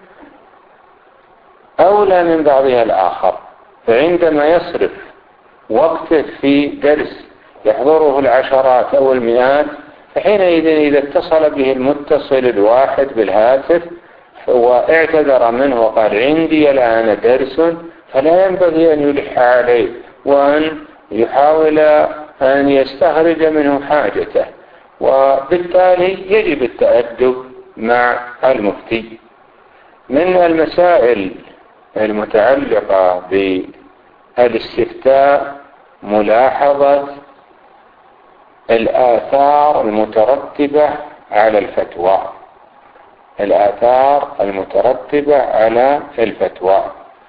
أولى من بعضها الآخر. فعندما يصرف وقته في درس يحضره العشرات أو المئات، فحينئذ إذا اتصل به المتصل الواحد بالهاتف واعتذر منه وقال عندي الآن درس، فلا ينبغي أن يلح عليه وأن يحاول أن يستخرج منه حاجته. وبالتالي يجب التأدب مع المفتي. من المسائل المتعلقة بالاستفتاء ملاحظة الآثار المترتبة على الفتوى. الآثار المترتبة على الفتوى.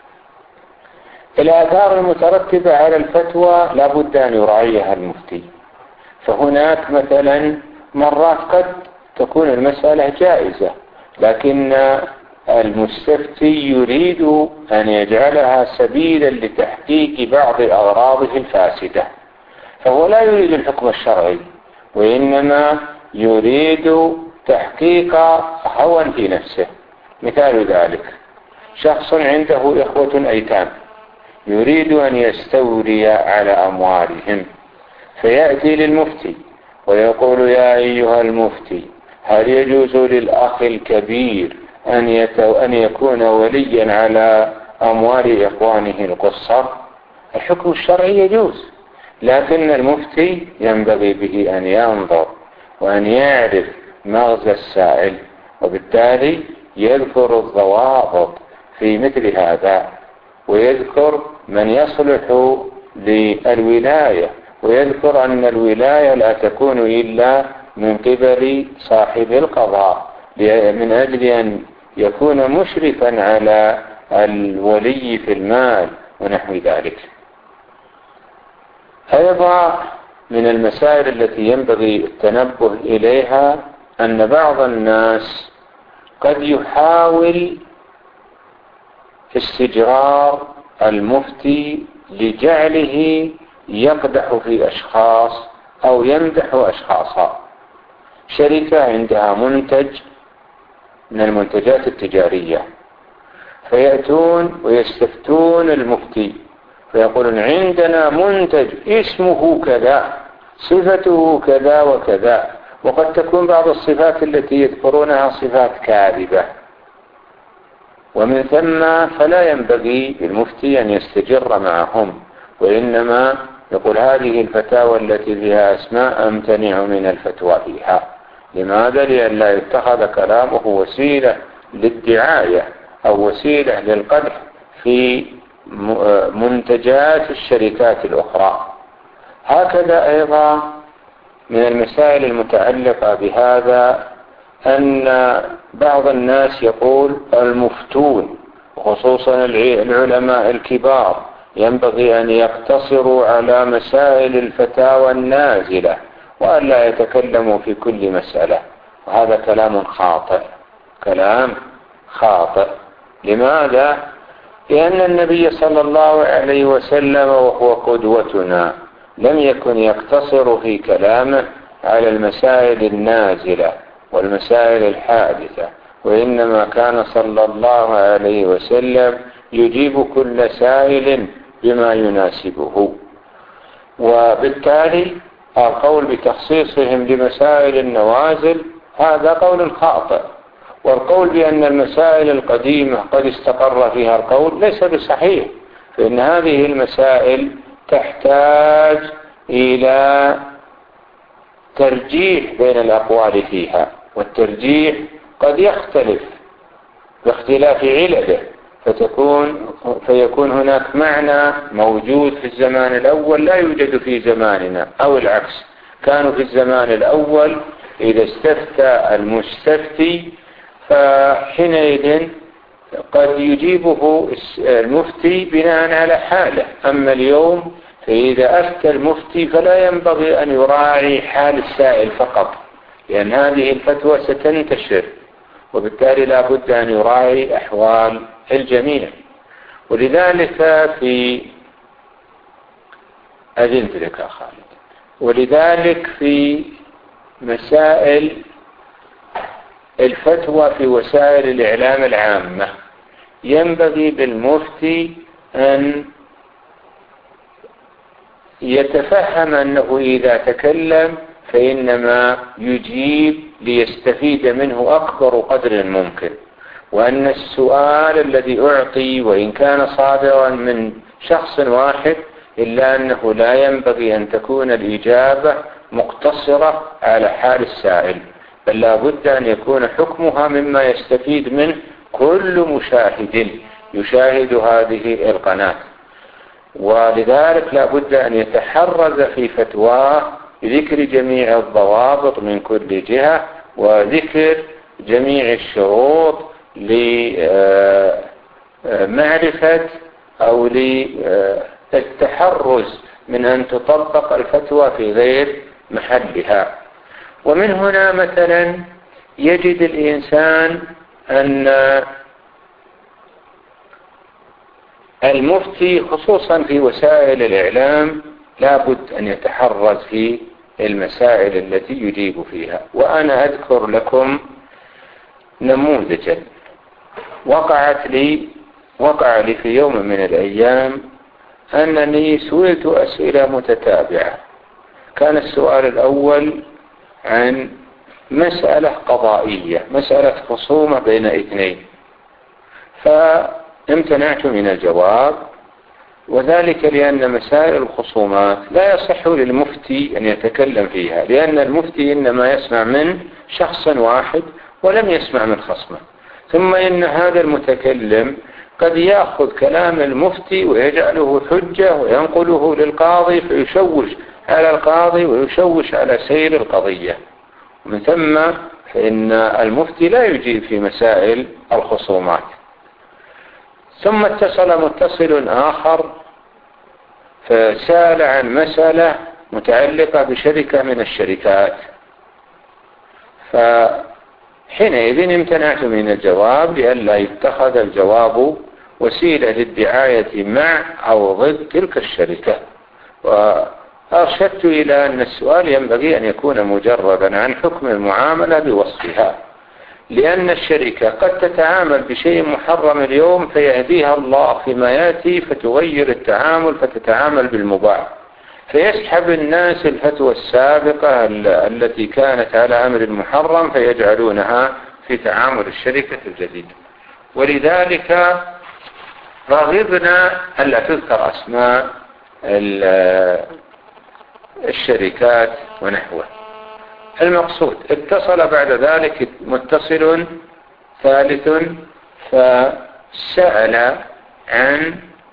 الآثار المترتبة على الفتوى لا بد أن يراعيها المفتي. فهناك مثلا مرات قد تكون المسألة جائزة، لكن المستفتي يريد أن يجعلها سبيلا لتحقيق بعض أغراضه الفاسدة، فهو لا يريد الحكم الشرعي، وإنما يريد تحقيق هوى في نفسه. مثال ذلك شخص عنده إخوة أيتام يريد أن يستولي على أموالهم، فيأتي للمفتي ويقول يا أيها المفتي هل يجوز للأخ الكبير أن يكون وليا على أموال إخوانه القصر؟ الحكم الشرعي يجوز، لكن المفتي ينبغي به أن ينظر وأن يعرف مغزى السائل، وبالتالي يذكر الضوابط في مثل هذا، ويذكر من يصلح للولاية، ويذكر أن الولاية لا تكون إلا من قبل صاحب القضاء، من أجل أن يكون مشرفا على الولي في المال ونحو ذلك. أيضا من المسائل التي ينبغي التنبه إليها أن بعض الناس قد يحاول استجرار المفتي لجعله يقدح في أشخاص أو يمدح أشخاصا. شركة عندها منتج من المنتجات التجارية، فيأتون ويستفتون المفتي فيقولون عندنا منتج اسمه كذا صفته كذا وكذا، وقد تكون بعض الصفات التي يذكرونها صفات كاذبة، ومن ثم فلا ينبغي للمفتي أن يستجر معهم، وإنما يقول هذه الفتاوى التي فيها أسماء أمتنع من الفتوى فيها. لماذا؟ لأن لا يتخذ كلامه وسيلة للدعاية أو وسيلة للقدح في منتجات الشركات الأخرى. هكذا أيضا من المسائل المتعلقة بهذا أن بعض الناس يقول المفتون خصوصا العلماء الكبار ينبغي أن يقتصروا على مسائل الفتاوى النازلة وأن لا يتكلموا في كل مسألة، وهذا كلام خاطئ، كلام خاطئ. لماذا؟ لأن النبي صلى الله عليه وسلم وهو قدوتنا لم يكن يقتصر في كلامه على المسائل النازلة والمسائل الحادثة، وإنما كان صلى الله عليه وسلم يجيب كل سائل بما يناسبه. وبالتالي القول بتخصيصهم لمسائل النوازل هذا قول خاطئ، والقول بأن المسائل القديمة قد استقر فيها القول ليس بصحيح، فإن هذه المسائل تحتاج إلى ترجيح بين الأقوال فيها، والترجيح قد يختلف باختلاف علله، فيكون هناك معنى موجود في الزمان الأول لا يوجد في زماننا، أو العكس، كانوا في الزمان الأول إذا استفتى المستفتي فحينئذ قد يجيبه المفتي بناء على حاله. أما اليوم فإذا أفتى المفتي فلا ينبغي أن يراعي حال السائل فقط، لأن هذه الفتوى ستنتشر، وبالتالي لا بد أن يراعي أحوال الجميع. ولذلك في مسائل الفتوى في وسائل الإعلام العامة ينبغي بالمفتي أن يتفهم أنه إذا تكلم فإنما يجيب ليستفيد منه أكبر قدر ممكن، وأن السؤال الذي أعطي وإن كان صادرا من شخص واحد إلا أنه لا ينبغي أن تكون الإجابة مقتصرة على حال السائل، بل لا بد أن يكون حكمها مما يستفيد منه كل مشاهد يشاهد هذه القناة. ولذلك لا بد أن يتحرز في فتواه بذكر جميع الضوابط من كل جهة، وذكر جميع الشروط لمعرفة أو للتحرز من أن تطبق الفتوى في غير محلها. ومن هنا مثلا يجد الإنسان أن المفتي خصوصا في وسائل الإعلام لا بد أن يتحرز في المسائل التي يجيب فيها. وأنا أذكر لكم نموذجا وقع لي في يوم من الأيام أنني سئلت أسئلة متتابعة. كان السؤال الأول عن مسألة قضائية، مسألة خصومة بين اثنين، فامتنعت من الجواب، وذلك لأن مسائل الخصومات لا يصح للمفتي أن يتكلم فيها، لأن المفتي إنما يسمع من شخص واحد ولم يسمع من خصمه، ثم إن هذا المتكلم قد يأخذ كلام المفتي ويجعله حجة وينقله للقاضي فيشوش على القاضي ويشوش على سير القضية، ومن ثم فإن المفتي لا يجيب في مسائل الخصومات. ثم اتصل متصل آخر فسأل عن مسألة متعلقة بشركة من الشركات، فحينئذ امتنعت من الجواب لئلا يتخذ الجواب وسيلة للدعاية مع أو ضد تلك الشركة. وأرشدت إلى أن السؤال ينبغي أن يكون مجردا عن حكم المعاملة بوصفها، لأن الشركة قد تتعامل بشيء محرم اليوم فيهديها الله فيما يأتي فتغير التعامل فتتعامل بالمباح، فيسحب الناس الفتوى السابقة التي كانت على أمر محرم فيجعلونها في تعامل الشركة الجديدة. ولذلك رغبنا ألا تذكر أسماء الشركات ونحوه. المقصود اتصل بعد ذلك متصل ثالث فسأل عن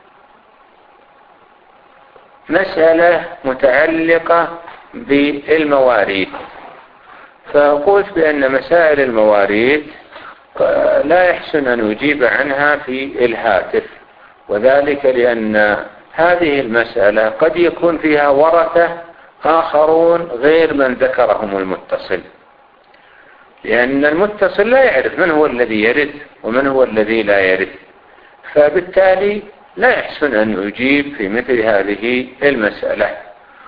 مسألة متعلقة بالمواريث، فقلت بأن مسائل المواريث لا يحسن أن يجيب عنها في الهاتف، وذلك لأن هذه المسألة قد يكون فيها ورثة آخرون غير من ذكرهم المتصل، لأن المتصل لا يعرف من هو الذي يرث ومن هو الذي لا يرث، فبالتالي لا يحسن أن يجيب في مثل هذه المسألة.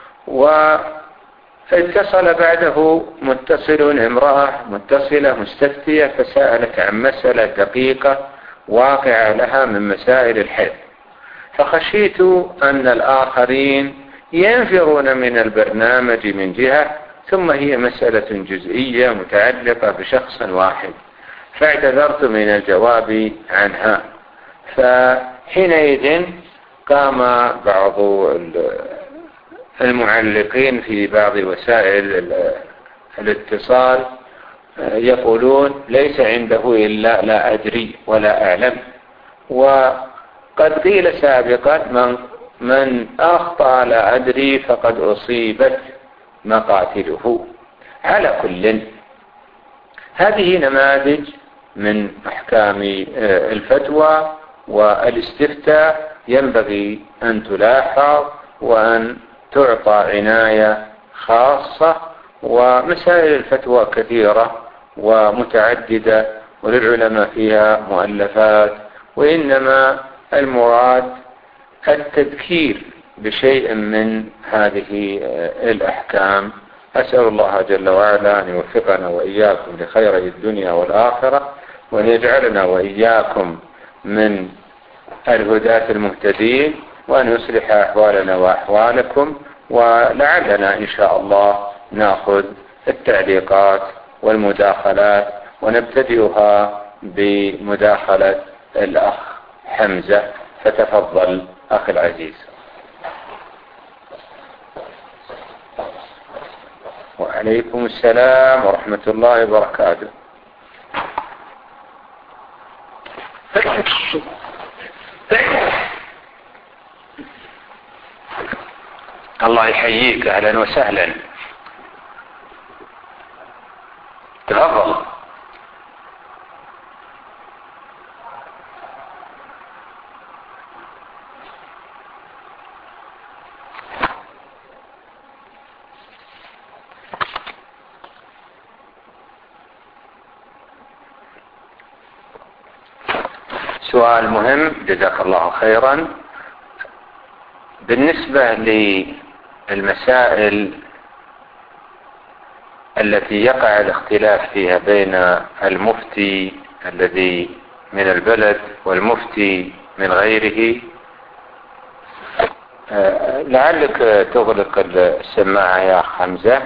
واتصل بعده متصل امرأة متصلة مستفتية فسألت عن مسألة دقيقة واقعة لها من مسائل الحيض، فخشيت أن الآخرين ينفرون من البرنامج من جهة، ثم هي مسألة جزئية متعلقة بشخص واحد، فاعتذرت من الجواب عنها. فحينئذ قام بعض المعلقين في بعض وسائل الاتصال يقولون ليس عنده إلا لا أدري ولا أعلم، وقد قيل سابقا من أخطأ لا أدري فقد أصيبت مقاتله. على كل هذه نماذج من أحكام الفتوى والاستفتاء ينبغي أن تلاحظ وأن تعطى عناية خاصة. ومسائل الفتوى كثيرة ومتعددة وللعلماء فيها مؤلفات، وإنما المراد التذكير بشيء من هذه الأحكام. أسأل الله جل وعلا أن يوفقنا وإياكم لخير الدنيا والآخرة، وأن يجعلنا وإياكم من الهداة المهتدين، وأن يصلح أحوالنا وأحوالكم. ولعلنا إن شاء الله نأخذ التعليقات والمداخلات، ونبتدئها بمداخلة الأخ حمزة، فتفضل أخي العزيز. وعليكم السلام ورحمة الله وبركاته. الله يحييك، أهلا وسهلا، تفضل. سؤال مهم، جزاك الله خيرا. بالنسبة للمسائل التي يقع الاختلاف فيها بين المفتي الذي من البلد والمفتي من غيره، لعلك تغلق السماعة يا حمزة.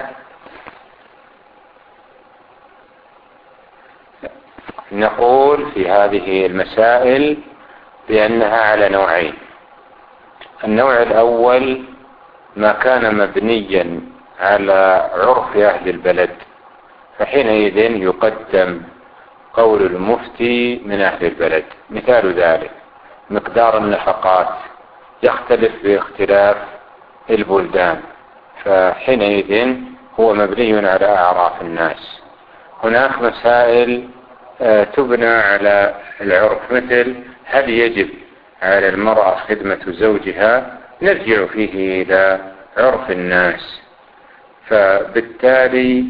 نقول في هذه المسائل بأنها على نوعين. النوع الأول ما كان مبنيا على عرف أهل البلد، فحينئذ يقدم قول المفتي من أهل البلد. مثال ذلك مقدار النفقات يختلف باختلاف البلدان، فحينئذ هو مبني على أعراف الناس. هناك مسائل تبنى على العرف، مثل هل يجب على المرأة خدمة زوجها، نرجع فيه إلى عرف الناس. فبالتالي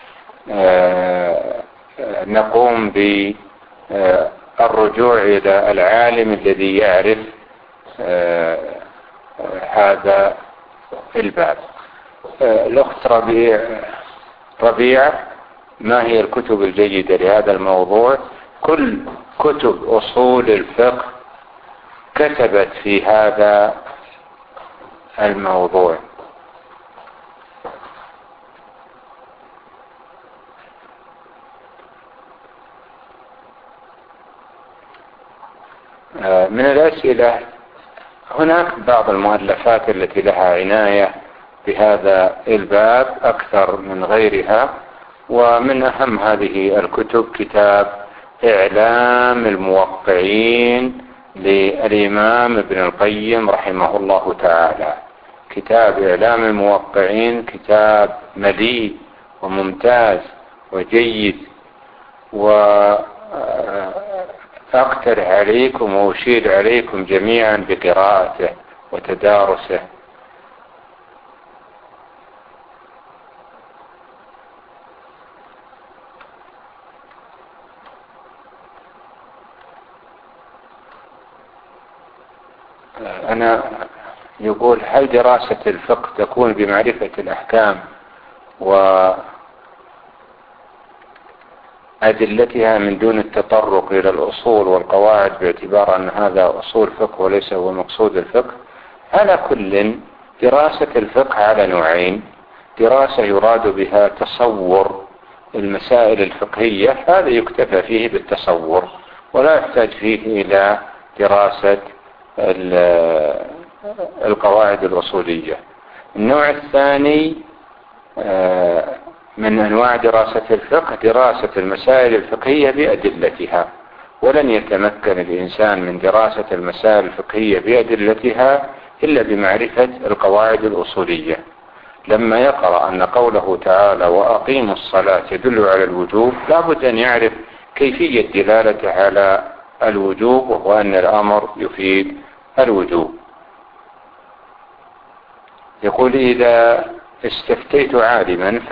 نقوم بالرجوع إلى العالم الذي يعرف هذا الباب. الأخت ربيع، ما هي الكتب الجيدة لهذا الموضوع؟ كل كتب أصول الفقه كتبت في هذا الموضوع. من الأسئلة هناك بعض المؤلفات التي لها عناية بهذا الباب أكثر من غيرها، ومن أهم هذه الكتب كتاب إعلام الموقعين للإمام ابن القيم رحمه الله تعالى. كتاب إعلام الموقعين كتاب مليء وممتاز وجيد، وأقترح عليكم وأشير عليكم جميعا بقراءته وتدارسه. أنا يقول: هل دراسة الفقه تكون بمعرفة الأحكام وأدلتها من دون التطرق إلى الأصول والقواعد، باعتبار أن هذا أصول فقه وليس هو مقصود الفقه؟ على كل، دراسة الفقه على نوعين: دراسة يراد بها تصور المسائل الفقهية، هذا يكتفى فيه بالتصور ولا يحتاج فيه إلى دراسة القواعد الأصولية. النوع الثاني من أنواع دراسة الفقه دراسة المسائل الفقهية بأدلتها، ولن يتمكن الإنسان من دراسة المسائل الفقهية بأدلتها إلا بمعرفة القواعد الأصولية. لما يقرأ أن قوله تعالى وأقيموا الصلاة يدل على الوجوب، لابد أن يعرف كيفية دلالته على الوجوب، وهو أن الأمر يفيد الوجوب. يقول: إذا استفتيت عالما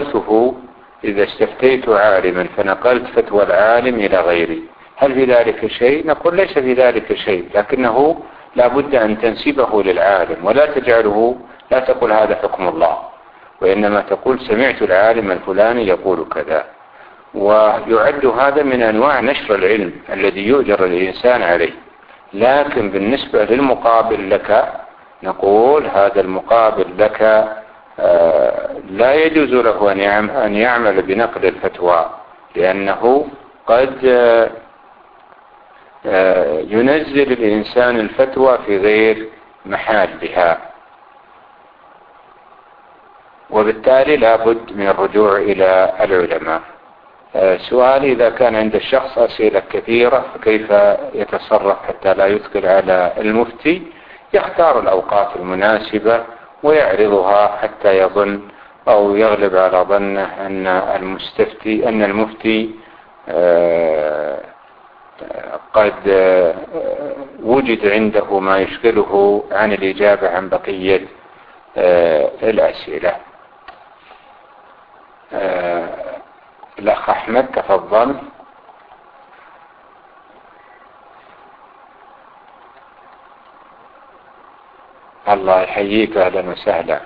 فنقلت فتوى العالم إلى غيري، هل في ذلك شيء؟ نقول: ليس في ذلك شيء، لكنه لا بد أن تنسبه للعالم، ولا لا تقول هذا حكم الله، وإنما تقول سمعت العالم الفلاني يقول كذا. ويعد هذا من أنواع نشر العلم الذي يؤجر الإنسان عليه. لكن بالنسبة للمقابل لك نقول هذا المقابل لك لا يجوز له أن يعمل بنقل الفتوى، لأنه قد ينزل الإنسان الفتوى في غير محلها، وبالتالي لا بد من الرجوع إلى العلماء. سؤالي: إذا كان عند الشخص أسئلة كثيرة فكيف يتصرف حتى لا يثقل على المفتي؟ يختار الأوقات المناسبة ويعرضها حتى يظن أو يغلب على ظنه أن المفتي قد وجد عنده ما يشغله عن الإجابة عن بقية الأسئلة. الأخ أحمد تفضل. الله يحييك، أهلا وسهلا.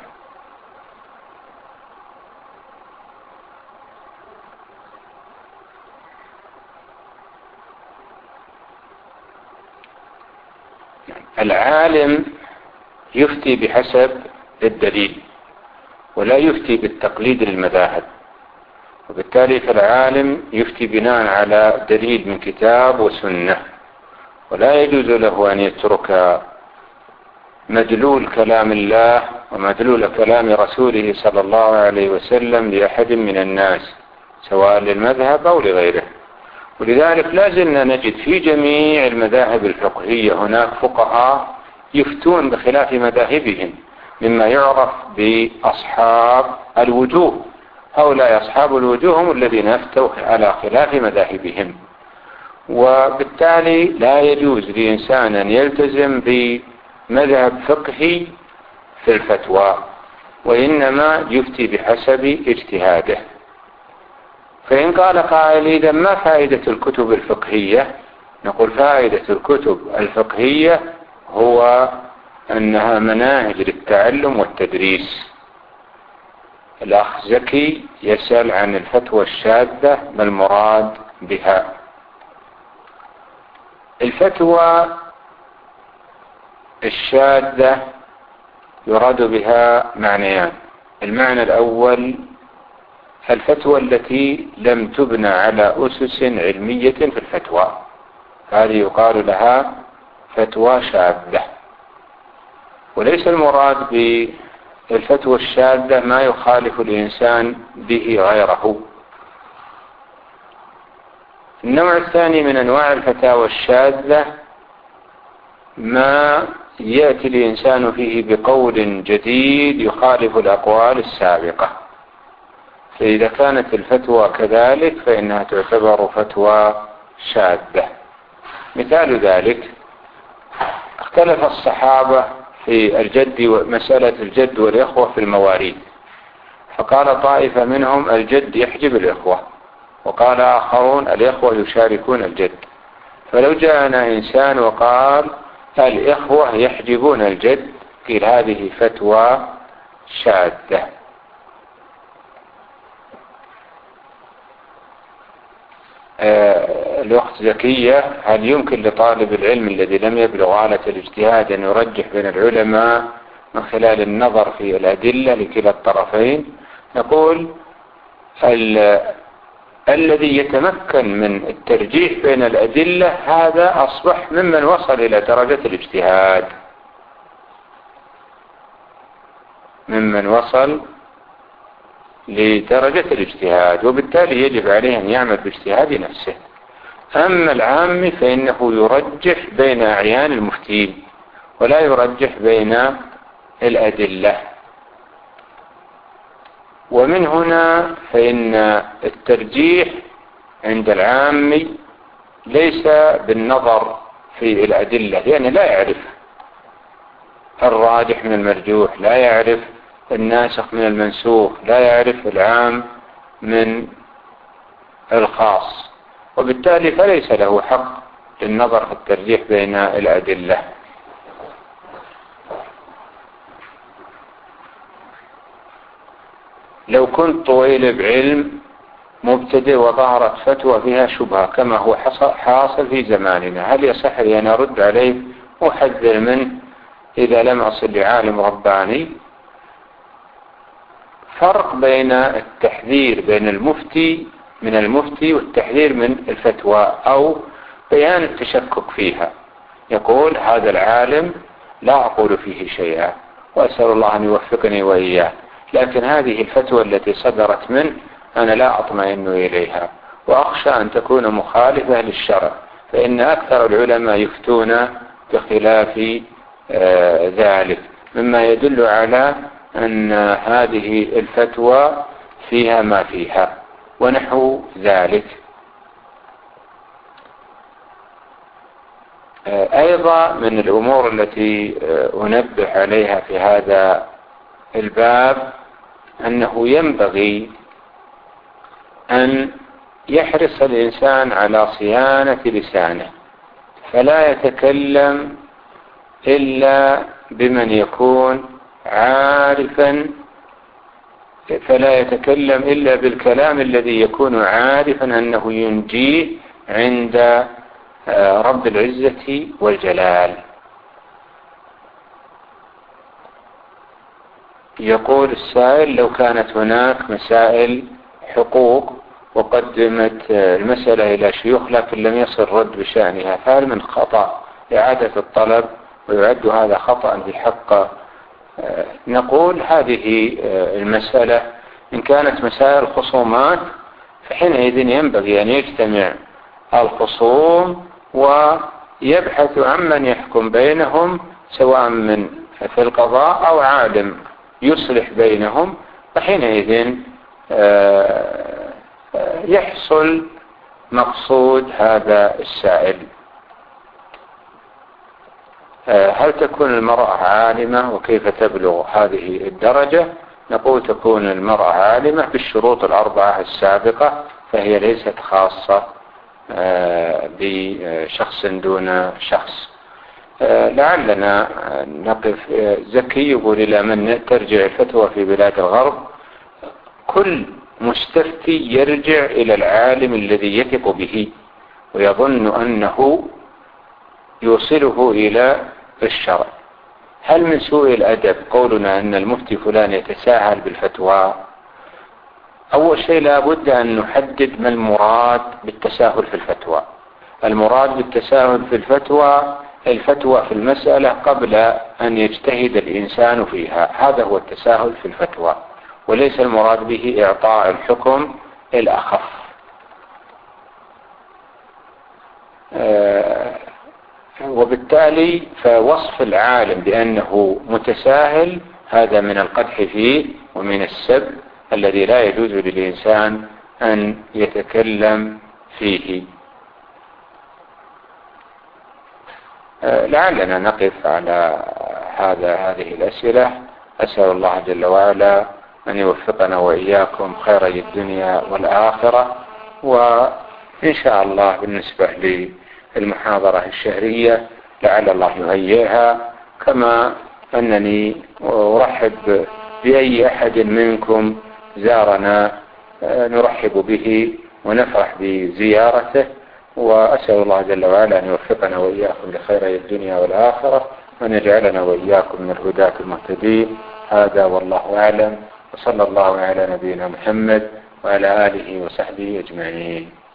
العالم يفتي بحسب الدليل ولا يفتي بالتقليد للمذاهب، وبالتالي فالعالم يفتي بناء على دليل من كتاب وسنة، ولا يجوز له أن يترك مدلول كلام الله ومدلول كلام رسوله صلى الله عليه وسلم لأحد من الناس، سواء للمذهب أو لغيره. ولذلك لا زلنا نجد في جميع المذاهب الفقهية هناك فقهاء يفتون بخلاف مذاهبهم، مما يعرف بأصحاب الوجوه. هؤلاء أصحاب الوجوه هم الذين أفتوا على خلاف مذاهبهم، وبالتالي لا يجوز لإنسان أن يلتزم بمذهب فقهي في الفتوى، وإنما يفتي بحسب اجتهاده. فإن قال قائل: إذا ما فائدة الكتب الفقهية؟ نقول: فائدة الكتب الفقهية هو أنها مناهج للتعلم والتدريس. الأخ زكي يسأل عن الفتوى الشاذة، ما المراد بها؟ الفتوى الشاذة يراد بها معنيان. المعنى الأول الفتوى التي لم تبنى على أسس علمية في الفتوى، هذه يقال لها فتوى شاذة. وليس المراد بالفتوى الشاذة ما يخالف الإنسان به غيره. النوع الثاني من أنواع الفتاوى الشاذة ما يأتي الإنسان فيه بقول جديد يخالف الأقوال السابقة، فإذا كانت الفتوى كذلك فإنها تعتبر فتوى شاذة. مثال ذلك اختلف الصحابة في الجد مسألة الجد والإخوة في المواريث، فقال طائفة منهم الجد يحجب الإخوة، وقال آخرون الإخوة يشاركون الجد. فلو جاءنا إنسان وقال الإخوة يحجبون الجد قيل هذه فتوى شاذة. الوقت زكية، هل يمكن لطالب العلم الذي لم يبلغ آلة الاجتهاد أن يرجح بين العلماء من خلال النظر في الأدلة لكلا الطرفين؟ نقول الذي يتمكن من الترجيح بين الأدلة هذا أصبح ممن وصل إلى درجة الاجتهاد، ممن وصل لدرجة الاجتهاد، وبالتالي يجب عليه أن يعمل باجتهاد نفسه. أما العام فإنه يرجح بين أعيان المفتين ولا يرجح بين الأدلة. ومن هنا فإن الترجيح عند العام ليس بالنظر في الأدلة، يعني لا يعرف الراجح من المرجوح، لا يعرف الناسخ من المنسوخ، لا يعرف العام من الخاص، وبالتالي فليس له حق للنظر في الترجيح بين الأدلة. لو كنت طويل بعلم مبتدئ وظهرت فتوى فيها شبهة كما هو حاصل في زماننا، هل يصح لي أن أرد عليه وأحذر منه إذا لم أصل لعالم رباني؟ فرق بين التحذير بين المفتي والتحذير من الفتوى أو بيان التشكك فيها. يقول هذا العالم لا أقول فيه شيئا وأسأل الله أن يوفقني وإياه، لكن هذه الفتوى التي صدرت منه أنا لا أطمئن إليها وأخشى أن تكون مخالفة للشرع، فإن أكثر العلماء يفتون بخلاف ذلك، مما يدل على أن هذه الفتوى فيها ما فيها ونحو ذلك. أيضا من الأمور التي أنبه عليها في هذا الباب أنه ينبغي أن يحرص الإنسان على صيانة لسانه، فلا يتكلم إلا بمن يكون عارفا، فلا يتكلم إلا بالكلام الذي يكون عارفا أنه ينجيه عند رب العزة والجلال. يقول السائل لو كانت هناك مسائل حقوق وقدمت المسألة إلى شيوخ لكن لم يصل رد بشأنها، فهل من خطأ إعادة الطلب ويعد هذا خطأ في حق؟ نقول هذه المسألة إن كانت مسائل خصومات فحينئذ ينبغي أن يجتمع الخصوم ويبحث عن من يحكم بينهم سواء من في القضاء أو عالم يصلح بينهم، فحينئذ يحصل مقصود هذا السائل. هل تكون المرأة عالمة وكيف تبلغ هذه الدرجة؟ نقول تكون المرأة عالمة بالشروط الأربعة السابقة، فهي ليست خاصة بشخص دون شخص. لعلنا نقف. زكي يقول إلى من ترجع الفتوى في بلاد الغرب؟ كل مستفتي يرجع إلى العالم الذي يثق به ويظن أنه يوصله إلى الشرع. هل من سوء الأدب قولنا أن المفتي فلان يتساهل بالفتوى؟ أول شيء لا بد أن نحدد ما المراد بالتساهل في الفتوى. المراد بالتساهل في الفتوى الفتوى في المسألة قبل أن يجتهد الإنسان فيها، هذا هو التساهل في الفتوى، وليس المراد به إعطاء الحكم الأخف. وبالتالي فوصف العالم بأنه متساهل هذا من القدح فيه ومن السب الذي لا يجوز للإنسان أن يتكلم فيه. لعلنا نقف على هذه الأسئلة. أسأل الله جل وعلا أن يوفقنا وإياكم خيري الدنيا والآخرة. وإن شاء الله بالنسبة للمحاضرة الشهرية لعل الله يهيئها، كما أنني أرحب بأي أحد منكم زارنا نرحب به ونفرح بزيارته. وأسأل الله جل وعلا أن يوفقنا وإياكم لخيري الدنيا والآخرة، وأن يجعلنا وإياكم من الهداة المهتدين. هذا والله أعلم، وصلى الله على نبينا محمد وعلى آله وصحبه أجمعين.